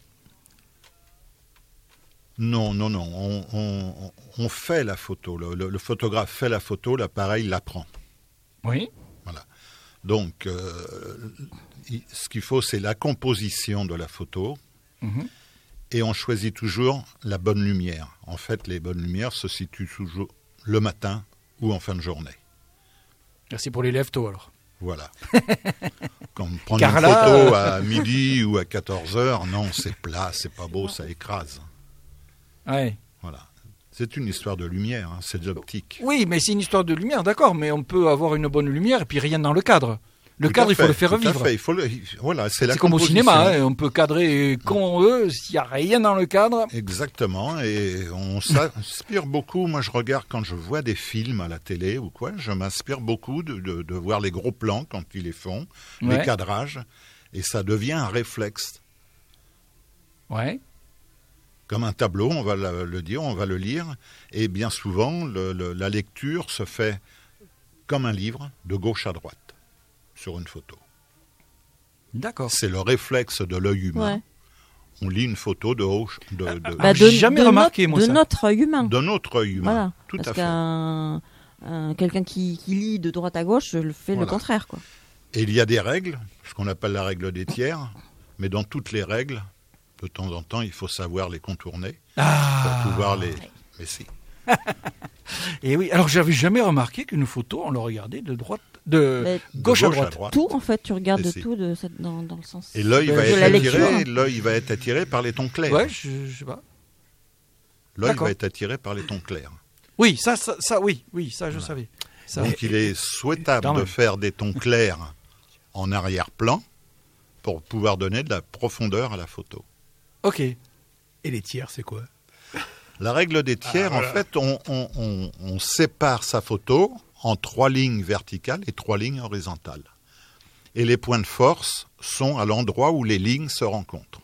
Non. On fait la photo. Le photographe fait la photo, l'appareil la prend. Oui. Voilà. Donc, ce qu'il faut, c'est la composition de la photo. Mm-hmm. Et on choisit toujours la bonne lumière. En fait, les bonnes lumières se situent toujours le matin ou en fin de journée. Merci pour les lève-tôt, alors. Voilà. Comme prendre une photo à midi ou à 14h, non, c'est plat, c'est pas beau, ça écrase. Ouais. Voilà. C'est une histoire de lumière, c'est de l'optique. Oui, mais c'est une histoire de lumière, d'accord, mais on peut avoir une bonne lumière et puis rien dans le cadre. Le cadre, il faut le faire revivre. Voilà, c'est comme au cinéma, on peut cadrer quand on veut, s'il n'y a rien dans le cadre. Exactement, et on s'inspire beaucoup. Moi, je regarde quand je vois des films à la télé ou quoi, je m'inspire beaucoup de voir les gros plans quand ils les font, les cadrages, et ça devient un réflexe. Ouais. Comme un tableau, on va le dire, on va le lire, et bien souvent, la lecture se fait comme un livre, de gauche à droite, sur une photo. D'accord. C'est le réflexe de l'œil humain. Ouais. On lit une photo de haut. J'ai jamais remarqué, moi, ça. De notre œil humain. De notre œil humain, voilà. Tout Parce à fait. Quelqu'un qui lit de droite à gauche fait le contraire, quoi. Et il y a des règles, ce qu'on appelle la règle des tiers, mais dans toutes les règles, de temps en temps, il faut savoir les contourner pour pouvoir les... Mais si. Et oui, alors j'avais jamais remarqué qu'une photo, on le regardait de gauche à droite. Tout, en fait, tu regardes tout dans le sens. Et l'œil va être attiré par les tons clairs. Ouais, je sais pas. L'œil va être attiré par les tons clairs. Oui, ça je savais. Ça, donc il est souhaitable de faire des tons clairs en arrière-plan pour pouvoir donner de la profondeur à la photo. Ok. Et les tiers, c'est quoi? La règle des tiers, en fait, on sépare sa photo en 3 lignes verticales et 3 lignes horizontales. Et les points de force sont à l'endroit où les lignes se rencontrent.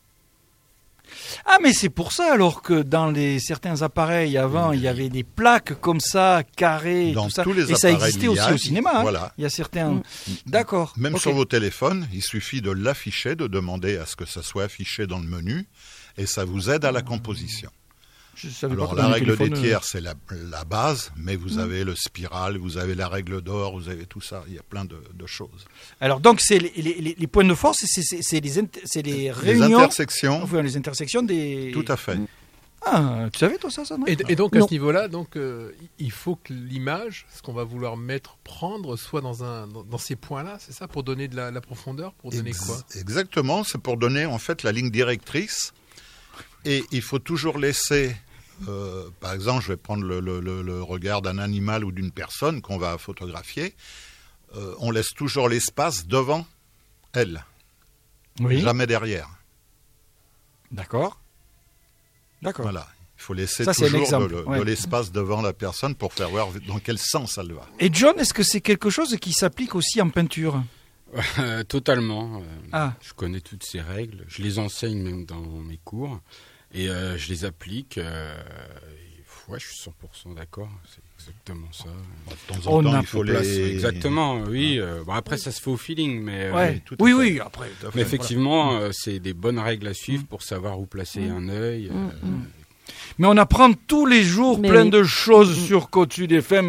Ah, mais c'est pour ça alors que dans certains appareils avant, il y avait des plaques comme ça, carrées, dans tout ça. Tous les et ça existait aussi au cinéma. Voilà. Il y a certains... D'accord. Même sur vos téléphones, il suffit de l'afficher, de demander à ce que ça soit affiché dans le menu, et ça vous aide à la composition. Alors la règle des tiers, c'est la base, mais vous avez le spiral, vous avez la règle d'or, vous avez tout ça, il y a plein de choses. Alors donc c'est les points de force, c'est les réunions... Les intersections. Enfin, les intersections des... Tout à fait. Ah, tu savais toi ça non? Et donc à ce niveau-là, il faut que l'image, ce qu'on va vouloir prendre, soit dans ces points-là, c'est ça, pour donner de la profondeur, pour donner quoi? Exactement, c'est pour donner en fait la ligne directrice, et il faut toujours laisser... par exemple, je vais prendre le regard d'un animal ou d'une personne qu'on va photographier. on laisse toujours l'espace devant elle. Oui. Jamais derrière. D'accord. Voilà. Il faut laisser Ça, c'est toujours l'exemple. de l'espace devant la personne pour faire voir dans quel sens elle va. Et John, est-ce que c'est quelque chose qui s'applique aussi en peinture ? Totalement. Ah. Je connais toutes ces règles. Je les enseigne même dans mes cours. Et je les applique. Ouais, je suis 100% d'accord. C'est exactement ça. De temps en temps, il faut Exactement, oui. Bon, après, ça se fait au feeling. Mais, oui, après. Mais effectivement, c'est des bonnes règles à suivre pour savoir où placer un œil. Mais on apprend tous les jours plein de choses sur Côte Sud FM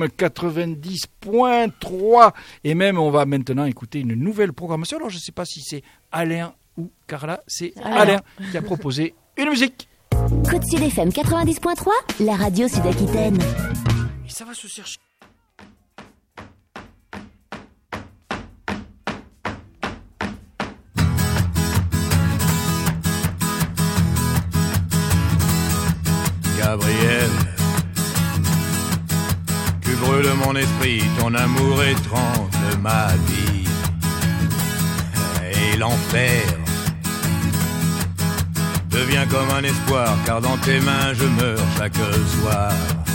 90.3. Et même, on va maintenant écouter une nouvelle programmation. Alors, je ne sais pas si c'est Alain ou Carla. C'est Alain qui a proposé une musique. Côte Sud FM 90.3, la radio sud-aquitaine. Et ça va se chercher. Gabriel, tu brûles mon esprit, ton amour étrange ma vie. Et l'enfer devient comme un espoir, car dans tes mains je meurs chaque soir.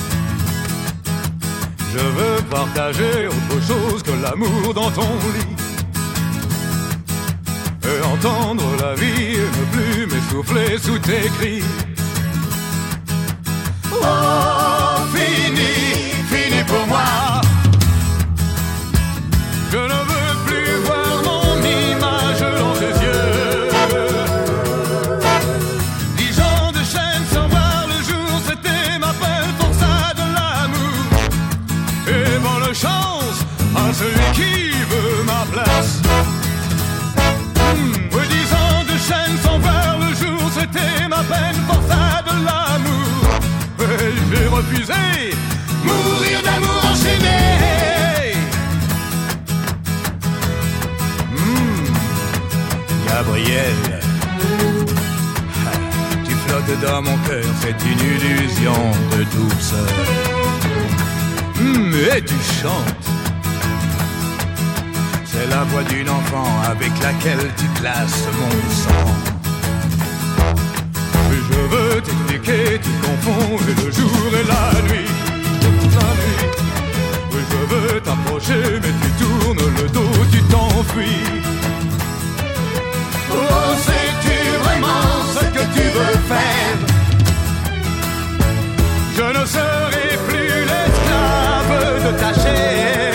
Je veux partager autre chose que l'amour dans ton lit, et entendre la vie et ne plus m'essouffler sous tes cris. Oh, fini pour moi. Je ne veux plus voir mon image dans tes yeux. 10 ans de chaîne sans voir le jour, c'était ma peine pour ça de l'amour. Et bonne chance à celui qui veut ma place. Oui, 10 ans de chaîne sans voir le jour, c'était ma peine pour ça de l'amour. J'ai refusé mourir d'amour enchaîné. Gabriel, tu flottes dans mon cœur, c'est une illusion de douceur. Et tu chantes, c'est la voix d'une enfant avec laquelle tu glaces mon sang. Je veux t'expliquer, tu confonds le jour et la nuit. Oui, je veux t'approcher, mais tu tournes le dos, tu t'enfuis. Oh, sais-tu vraiment ce que tu veux faire? Je ne serai plus l'esclave de ta chair.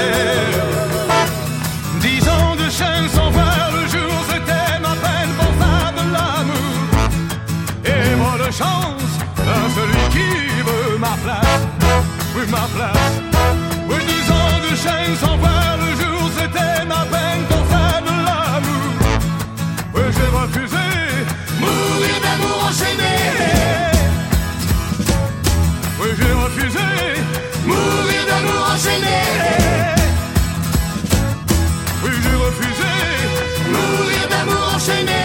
10 ans de chaîne sans voir le jour, c'était ma peine pour ça de l'amour. Et bonne chance à celui qui veut ma place. Oui, ma place. Oui, 10 ans de chaîne sans voir le jour, c'était ma peine pour ça de l'amour. Oui, j'ai refusé mourir d'amour enchaîné. Oui, j'ai refusé mourir d'amour enchaîné. Oui, j'ai refusé mourir d'amour enchaîné.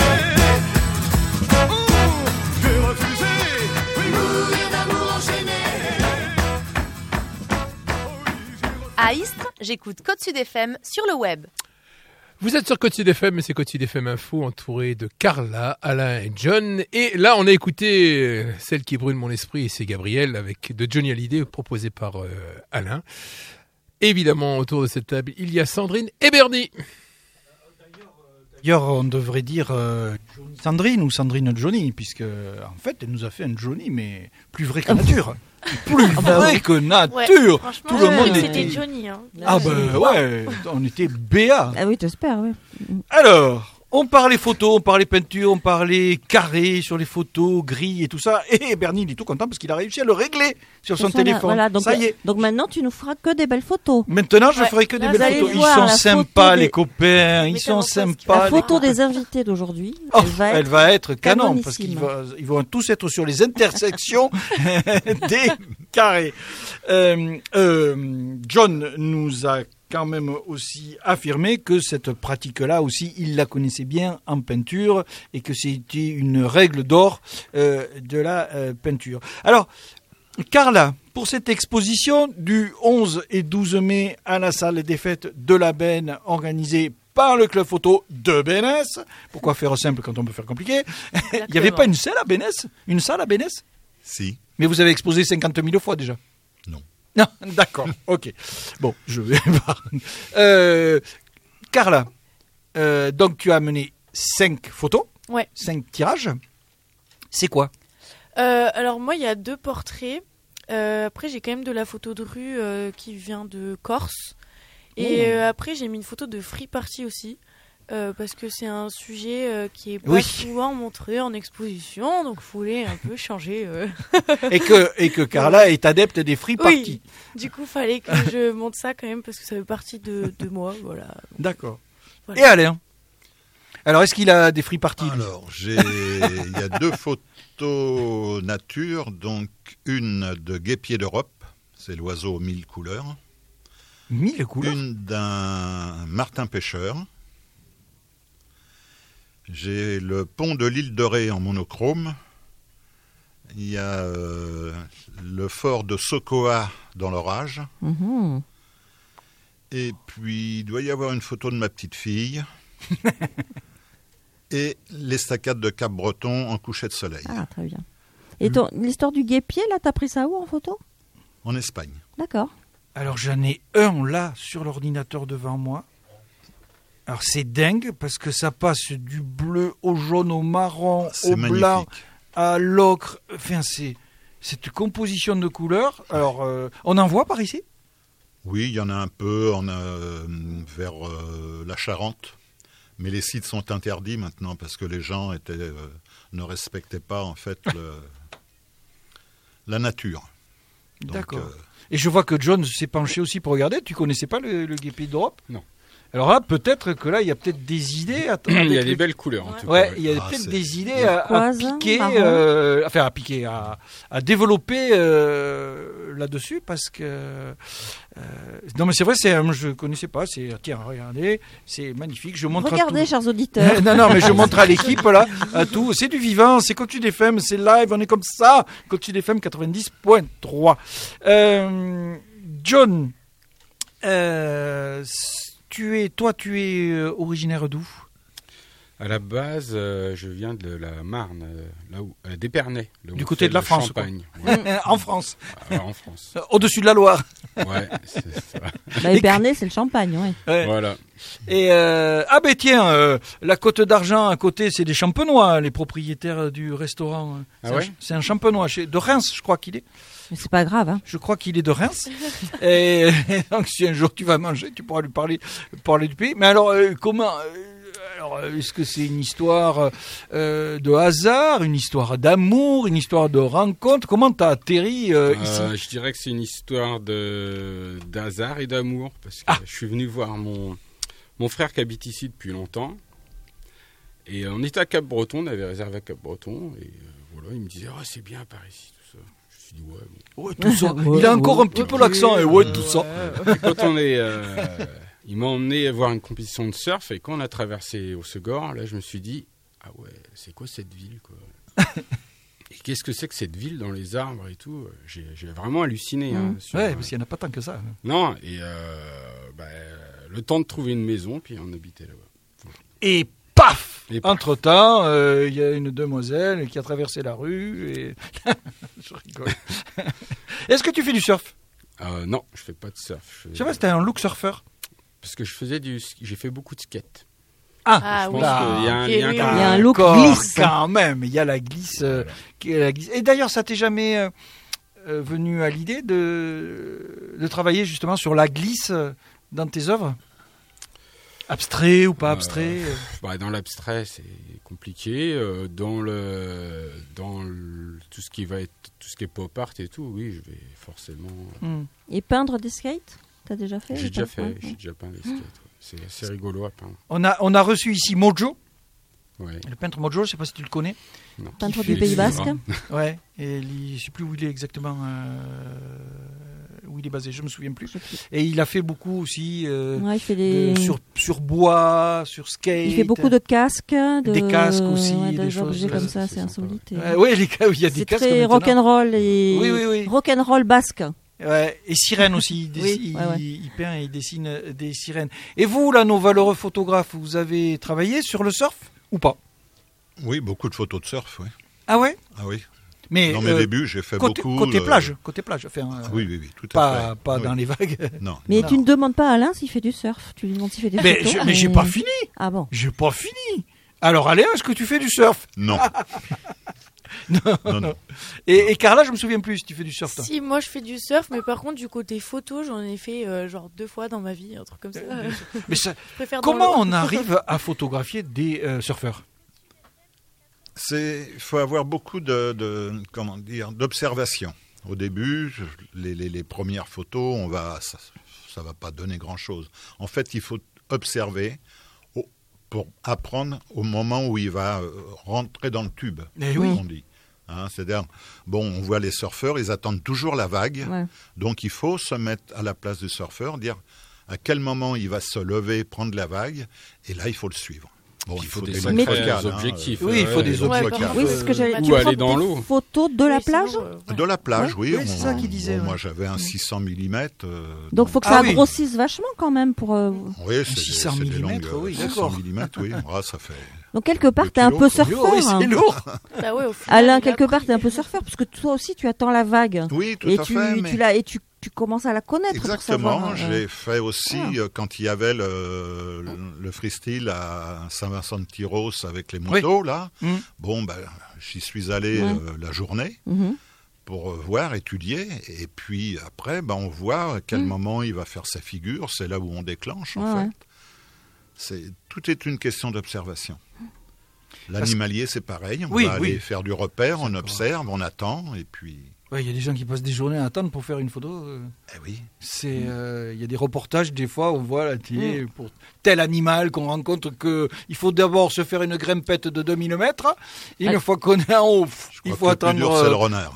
À Istres, j'écoute Côte Sud FM sur le web. Vous êtes sur Côte Sud FM, et c'est Côte Sud FM Info, entouré de Carla, Alain et John. Et là, on a écouté celle qui brûle mon esprit, et c'est Gabriel, avec de Johnny Hallyday, proposé par Alain. Évidemment, autour de cette table, il y a Sandrine et Bernie. D'ailleurs, on devrait dire Sandrine ou Sandrine Johnny, puisque en fait, elle nous a fait un Johnny, mais plus vrai que nature. Plus vrai que nature. Ouais, tout le monde était Johnny. Hein. Ah ben ouais, on était béat. Ah oui, t'espères, oui. Alors, on parlait photos, on parlait peinture, on parlait carré sur les photos, gris et tout ça. Et Bernie, il est tout content parce qu'il a réussi à le régler sur son téléphone. Voilà, donc, ça y est. Donc maintenant, tu nous feras que des belles photos. Maintenant, je ferai que des belles photos. Ils sont sympas, les copains. Ils sont sympas. La photo des invités d'aujourd'hui, elle va être canon parce qu'ils vont tous être sur les intersections des carrés. John nous a quand même aussi affirmé que cette pratique-là aussi, il la connaissait bien en peinture et que c'était une règle d'or de la peinture. Alors, Carla, pour cette exposition du 11 et 12 mai à la salle des fêtes de la Benne, organisée par le club photo de Bénès. Pourquoi faire simple quand on peut faire compliqué? Il n'y avait pas une salle à Bénès? Une salle à Bénès? Si. Mais vous avez exposé 50 000 fois déjà? Non. Non, d'accord, ok. Bon, je vais voir. Carla, donc tu as amené 5 photos, 5 tirages. C'est quoi? Alors moi, il y a 2 portraits. Après, j'ai quand même de la photo de rue qui vient de Corse. Et après, j'ai mis une photo de free party aussi. Parce que c'est un sujet qui est pas souvent montré en exposition, donc je voulais un peu changer. et que Carla est adepte des free parties. Oui, du coup, fallait que je monte ça quand même parce que ça fait partie de moi, voilà. D'accord. Voilà. Et Alain? Alors, est-ce qu'il a des free parties? Alors, il y a 2 photos nature, donc une de guêpier d'Europe, c'est l'oiseau aux 1000 couleurs. 1000 couleurs? Une d'un martin pêcheur. J'ai le pont de l'île de Ré en monochrome. Il y a le fort de Sokoa dans l'orage. Mmh. Et puis, il doit y avoir une photo de ma petite fille. Et l'estacade de Cap-Breton en coucher de soleil. Ah, très bien. Et l'histoire du guêpier, là, t'as pris ça où en photo? En Espagne. D'accord. Alors, j'en ai un là, sur l'ordinateur devant moi. Alors, c'est dingue, parce que ça passe du bleu au jaune, au marron, au blanc, à l'ocre. Enfin, c'est cette composition de couleurs. Alors, on en voit par ici? Oui, il y en a un peu vers la Charente. Mais les sites sont interdits maintenant parce que les gens ne respectaient pas en fait la nature. D'accord. Et je vois que John s'est penché aussi pour regarder. Tu connaissais pas le guêpier d'Europe? Non. Alors là, peut-être que là, il y a peut-être des idées. Il y a des belles couleurs en tout cas. Ouais, il y a peut-être des idées à piquer, à développer là-dessus parce que. Non, mais c'est vrai, je ne connaissais pas. Tiens, regardez, c'est magnifique. Je montre. Regardez, chers auditeurs. non, mais je montre à l'équipe là, à tout. C'est du vivant, c'est Côte-Sud FM, c'est live, on est comme ça. Côte-Sud FM 90.3. John. Tu es originaire d'où? À la base, je viens de la Marne, là où d'Épernay. Du côté de la France, Champagne. Ouais. En France. En France. Au-dessus de la Loire. Ouais, c'est ça. Épernay, c'est le Champagne, oui. Ouais. Voilà. Et tiens, la Côte d'Argent à côté, c'est des Champenois, les propriétaires du restaurant. C'est un Champenois de Reims, je crois qu'il est. Mais c'est pas grave, hein. Je crois qu'il est de Reims. et donc, si un jour tu vas manger, tu pourras lui parler du pays. Mais alors, comment est-ce que c'est une histoire de hasard, une histoire d'amour, une histoire de rencontre? Comment tu as atterri ici? Je dirais que c'est une histoire d'hasard et d'amour. Parce que je suis venu voir mon frère qui habite ici depuis longtemps. Et on était à Cap-Breton, on avait réservé à Cap-Breton. Et voilà, il me disait c'est bien par ici. Ouais, tout ça. Il a encore un petit peu l'accent. Et tout ça. Et quand il m'a emmené voir une compétition de surf et quand on a traversé au Segor, là je me suis dit c'est quoi cette ville quoi? Et qu'est-ce que c'est que cette ville dans les arbres et tout? J'ai vraiment halluciné. Parce qu'il n'y en a pas tant que ça. Non, et le temps de trouver une maison, puis on habitait là-bas. Et paf! Entre-temps, il y a une demoiselle qui a traversé la rue et... Je rigole. Est-ce que tu fais du surf? Non, je fais pas de surf. Je sais pas, c'était un look surfeur. Parce que j'ai fait beaucoup de skate. Il y a un look glisse. Quand même, il y a la glisse. Et d'ailleurs, ça t'est jamais venu à l'idée de travailler justement sur la glisse dans tes œuvres? Abstrait ou pas abstrait? Dans l'abstrait, c'est compliqué. Dans tout ce qui est pop art et tout, oui, je vais forcément. Et peindre des skates? T'as déjà fait? J'ai déjà peint des skates. Ouais. C'est assez rigolo à peindre. On a reçu ici Mojo. Ouais. Le peintre Mojo, je ne sais pas si tu le connais. Non. Peintre du Pays Basque. Ouais, et je ne sais plus où il est exactement, où il est basé, je ne me souviens plus. Et il a fait beaucoup aussi il fait sur bois, sur skate. Il fait beaucoup de casques. Des casques aussi, des choses objets comme ça, c'est insolite. Oui, il y a des casques. C'est très rock'n'roll et oui. rock'n'roll basque. Ouais, et sirènes aussi, il peint et il dessine des sirènes. Et vous, là, nos valeureux photographes, vous avez travaillé sur le surf ou pas? Oui, beaucoup de photos de surf, oui. Ah ouais? Ah oui. Mais dans mes débuts, j'ai fait beaucoup... Côté plage, enfin, oui, tout à fait. Pas dans les vagues. Non. Mais tu ne demandes pas à Alain s'il fait du surf, tu lui demandes s'il fait des photos. Mais j'ai pas fini. Ah bon? J'ai pas fini. Alors Alain, est-ce que tu fais du surf? Non. Non. Et Carla, je me souviens plus si tu fais du surf. Toi. Si, moi je fais du surf, mais par contre du côté photo, j'en ai fait genre 2 fois dans ma vie, un truc comme ça. Mais comment on arrive à photographier des surfeurs? Il faut avoir beaucoup d'observation. Au début, les premières photos, ça va pas donner grand-chose. En fait, il faut observer pour apprendre au moment où il va rentrer dans le tube, on dit. C'est-à-dire, on voit les surfeurs, ils attendent toujours la vague. Ouais. Donc, il faut se mettre à la place du surfeur, dire à quel moment il va se lever, prendre la vague, et là, il faut le suivre. Il faut des objectifs. Oui, il faut des objectifs. Oui, c'est ce que j'allais dire. Ou aller dans l'eau. Photos de la plage? De la plage, oui. C'est ça qu'il disait. Moi, j'avais un 600 mm. Donc, il faut que ça grossisse vachement quand même pour... Oui, c'est 600 des mm, longues, oui, 600 mm, oui. Ça fait... Donc, quelque part, tu es un peu surfeur. Oui, c'est lourd. Alain, quelque part, tu es un peu surfeur, parce que toi aussi, tu attends la vague. Oui, tout à fait. Et tu commences à la connaître. Exactement. J'ai fait aussi, quand il y avait le freestyle à Saint-Vincent-de-Tyros avec les motos, là. J'y suis allé la journée pour voir, étudier. Et puis après, on voit à quel moment il va faire sa figure. C'est là où on déclenche, en fait. Tout est une question d'observation. L'animalier, c'est pareil. On va aller faire du repère, on observe, on attend, et puis... Il y a des gens qui passent des journées à attendre pour faire une photo. Oui. Il y a des reportages, des fois, on voit la télé pour tel animal qu'on rencontre qu'il faut d'abord se faire une grimpette de 2 mm. Et une fois qu'on est en haut, il faut attendre... Le plus dur, c'est le renard.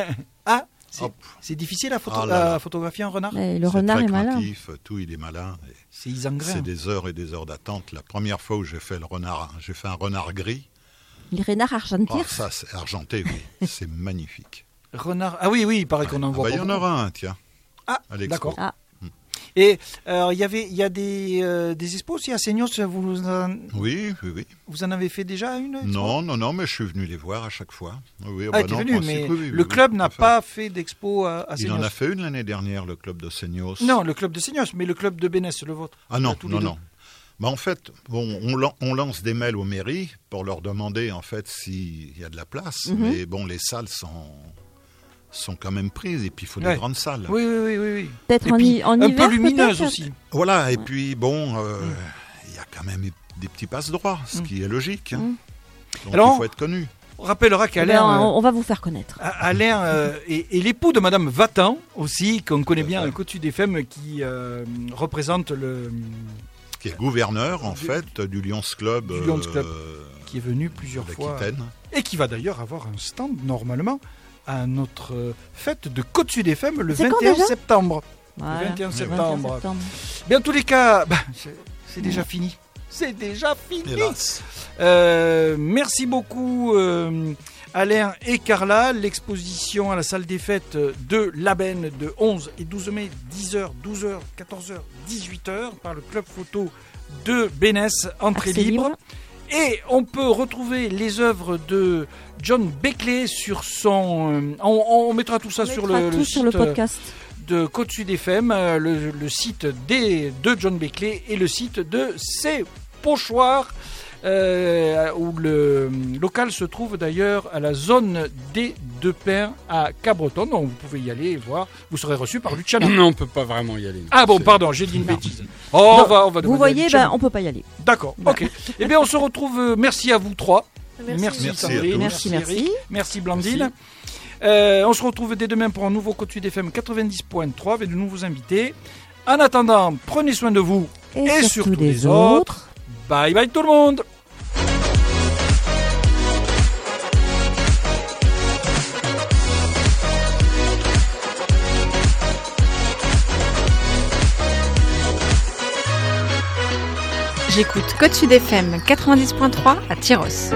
C'est difficile à photographier un renard. Le renard est malin. Tout, il est malin. C'est isengrin. C'est des heures et des heures d'attente. La première fois où j'ai fait j'ai fait un renard gris. Le renard argenté. Ça, c'est argenté, oui. C'est magnifique. Renard. Ah oui, il paraît qu'on en voit. Il y en aura un, tiens. Ah, d'accord. Et il y a des expos aussi à Seignos. Oui. Vous en avez fait déjà une? Non, mais je suis venu les voir à chaque fois. Oui, le club n'a pas fait d'expo à Seignos. Il en a fait une l'année dernière, le club de Seignos. Non, le club de Seignos, mais le club de Bénesse, le vôtre. Ah non. En fait, on lance des mails aux mairies pour leur demander en fait s'il y a de la place. Mais les salles sont quand même prises, et puis il faut des grandes salles. Oui. Peut-être en hiver, un peu lumineuse aussi. Voilà, et puis il y a quand même des petits passe-droits, ce qui est logique. Donc il faut être connu. On rappellera qu'Alain... on va vous faire connaître. Alain est l'époux de Madame Vatan, aussi, qu'on connaît bien, un Côte des Femmes, qui représente qui est gouverneur, en fait, du Lions Club. Qui est venu plusieurs fois. Et qui va d'ailleurs avoir un stand, normalement, à notre fête de Côte Sud FM le 21 septembre. Voilà. Le 21 septembre. Mais en tous les cas, c'est déjà fini. C'est déjà fini. Hélas. Merci beaucoup Alain et Carla. L'exposition à la salle des fêtes de l'Aben de 11 et 12 mai, 10h, 12h, 14h, 18h par le club photo de Bénesse, entrée libre. Et on peut retrouver les œuvres de John Beckley sur son... on mettra tout ça sur le site le podcast de Côte Sud FM, le site de John Beckley et le site de ses pochoirs, où le local se trouve d'ailleurs à la zone des Deux Pins à Cabreton. Donc vous pouvez y aller et voir. Vous serez reçu par Luciano. Non, on peut pas vraiment y aller. Ah bon, pardon, j'ai dit une bêtise. On va vous voyez, on peut pas y aller. D'accord, ok. Eh bien, on se retrouve. Merci à vous trois. Merci Sandrine. Merci. Merci Blandine. On se retrouve dès demain pour un nouveau Côte Sud FM 90.3 avec de nouveaux invités. En attendant, prenez soin de vous et surtout des autres. Bye bye tout le monde. J'écoute Côte Sud FM 90.3 à Tyros.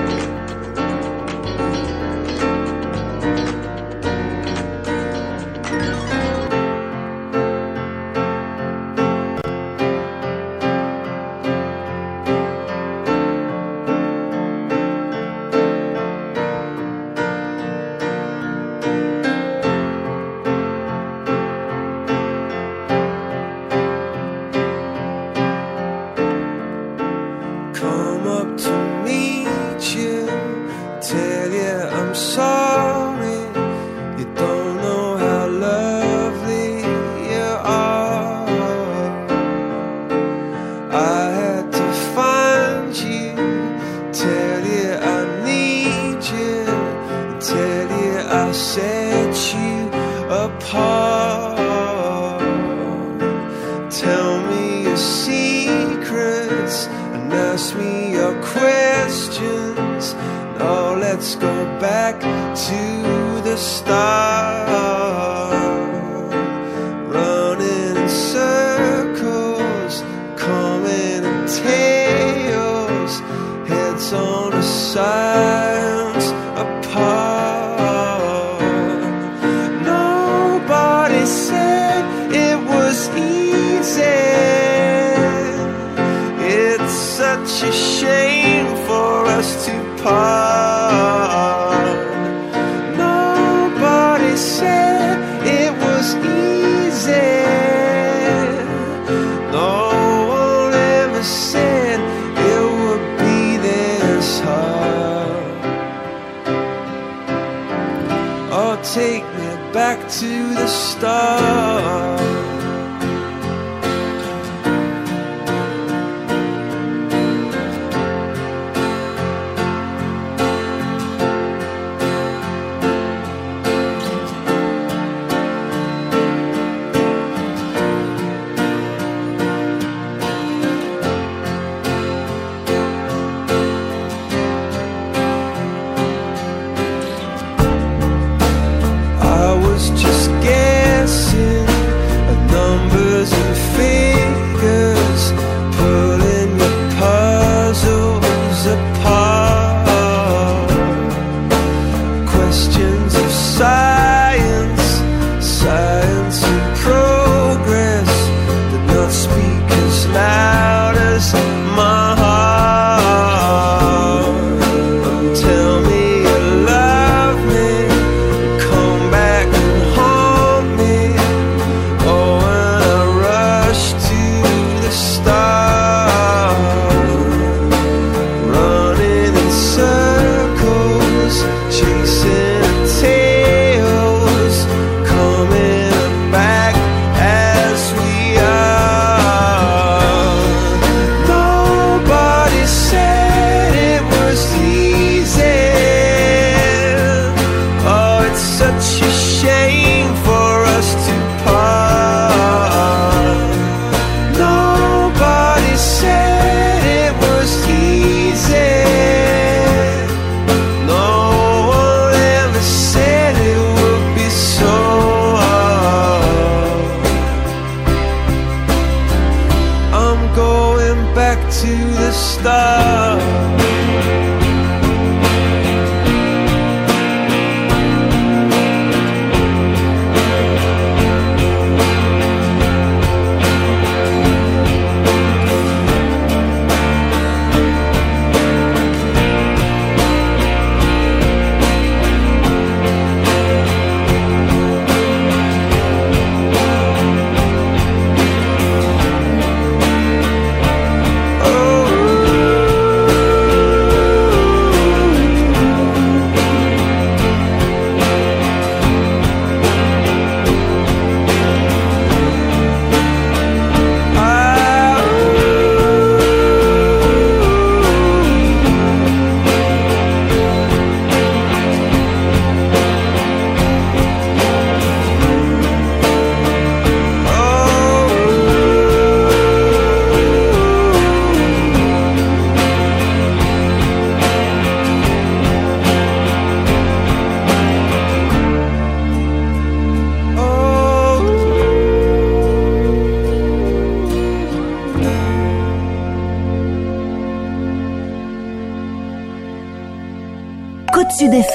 Sud FM.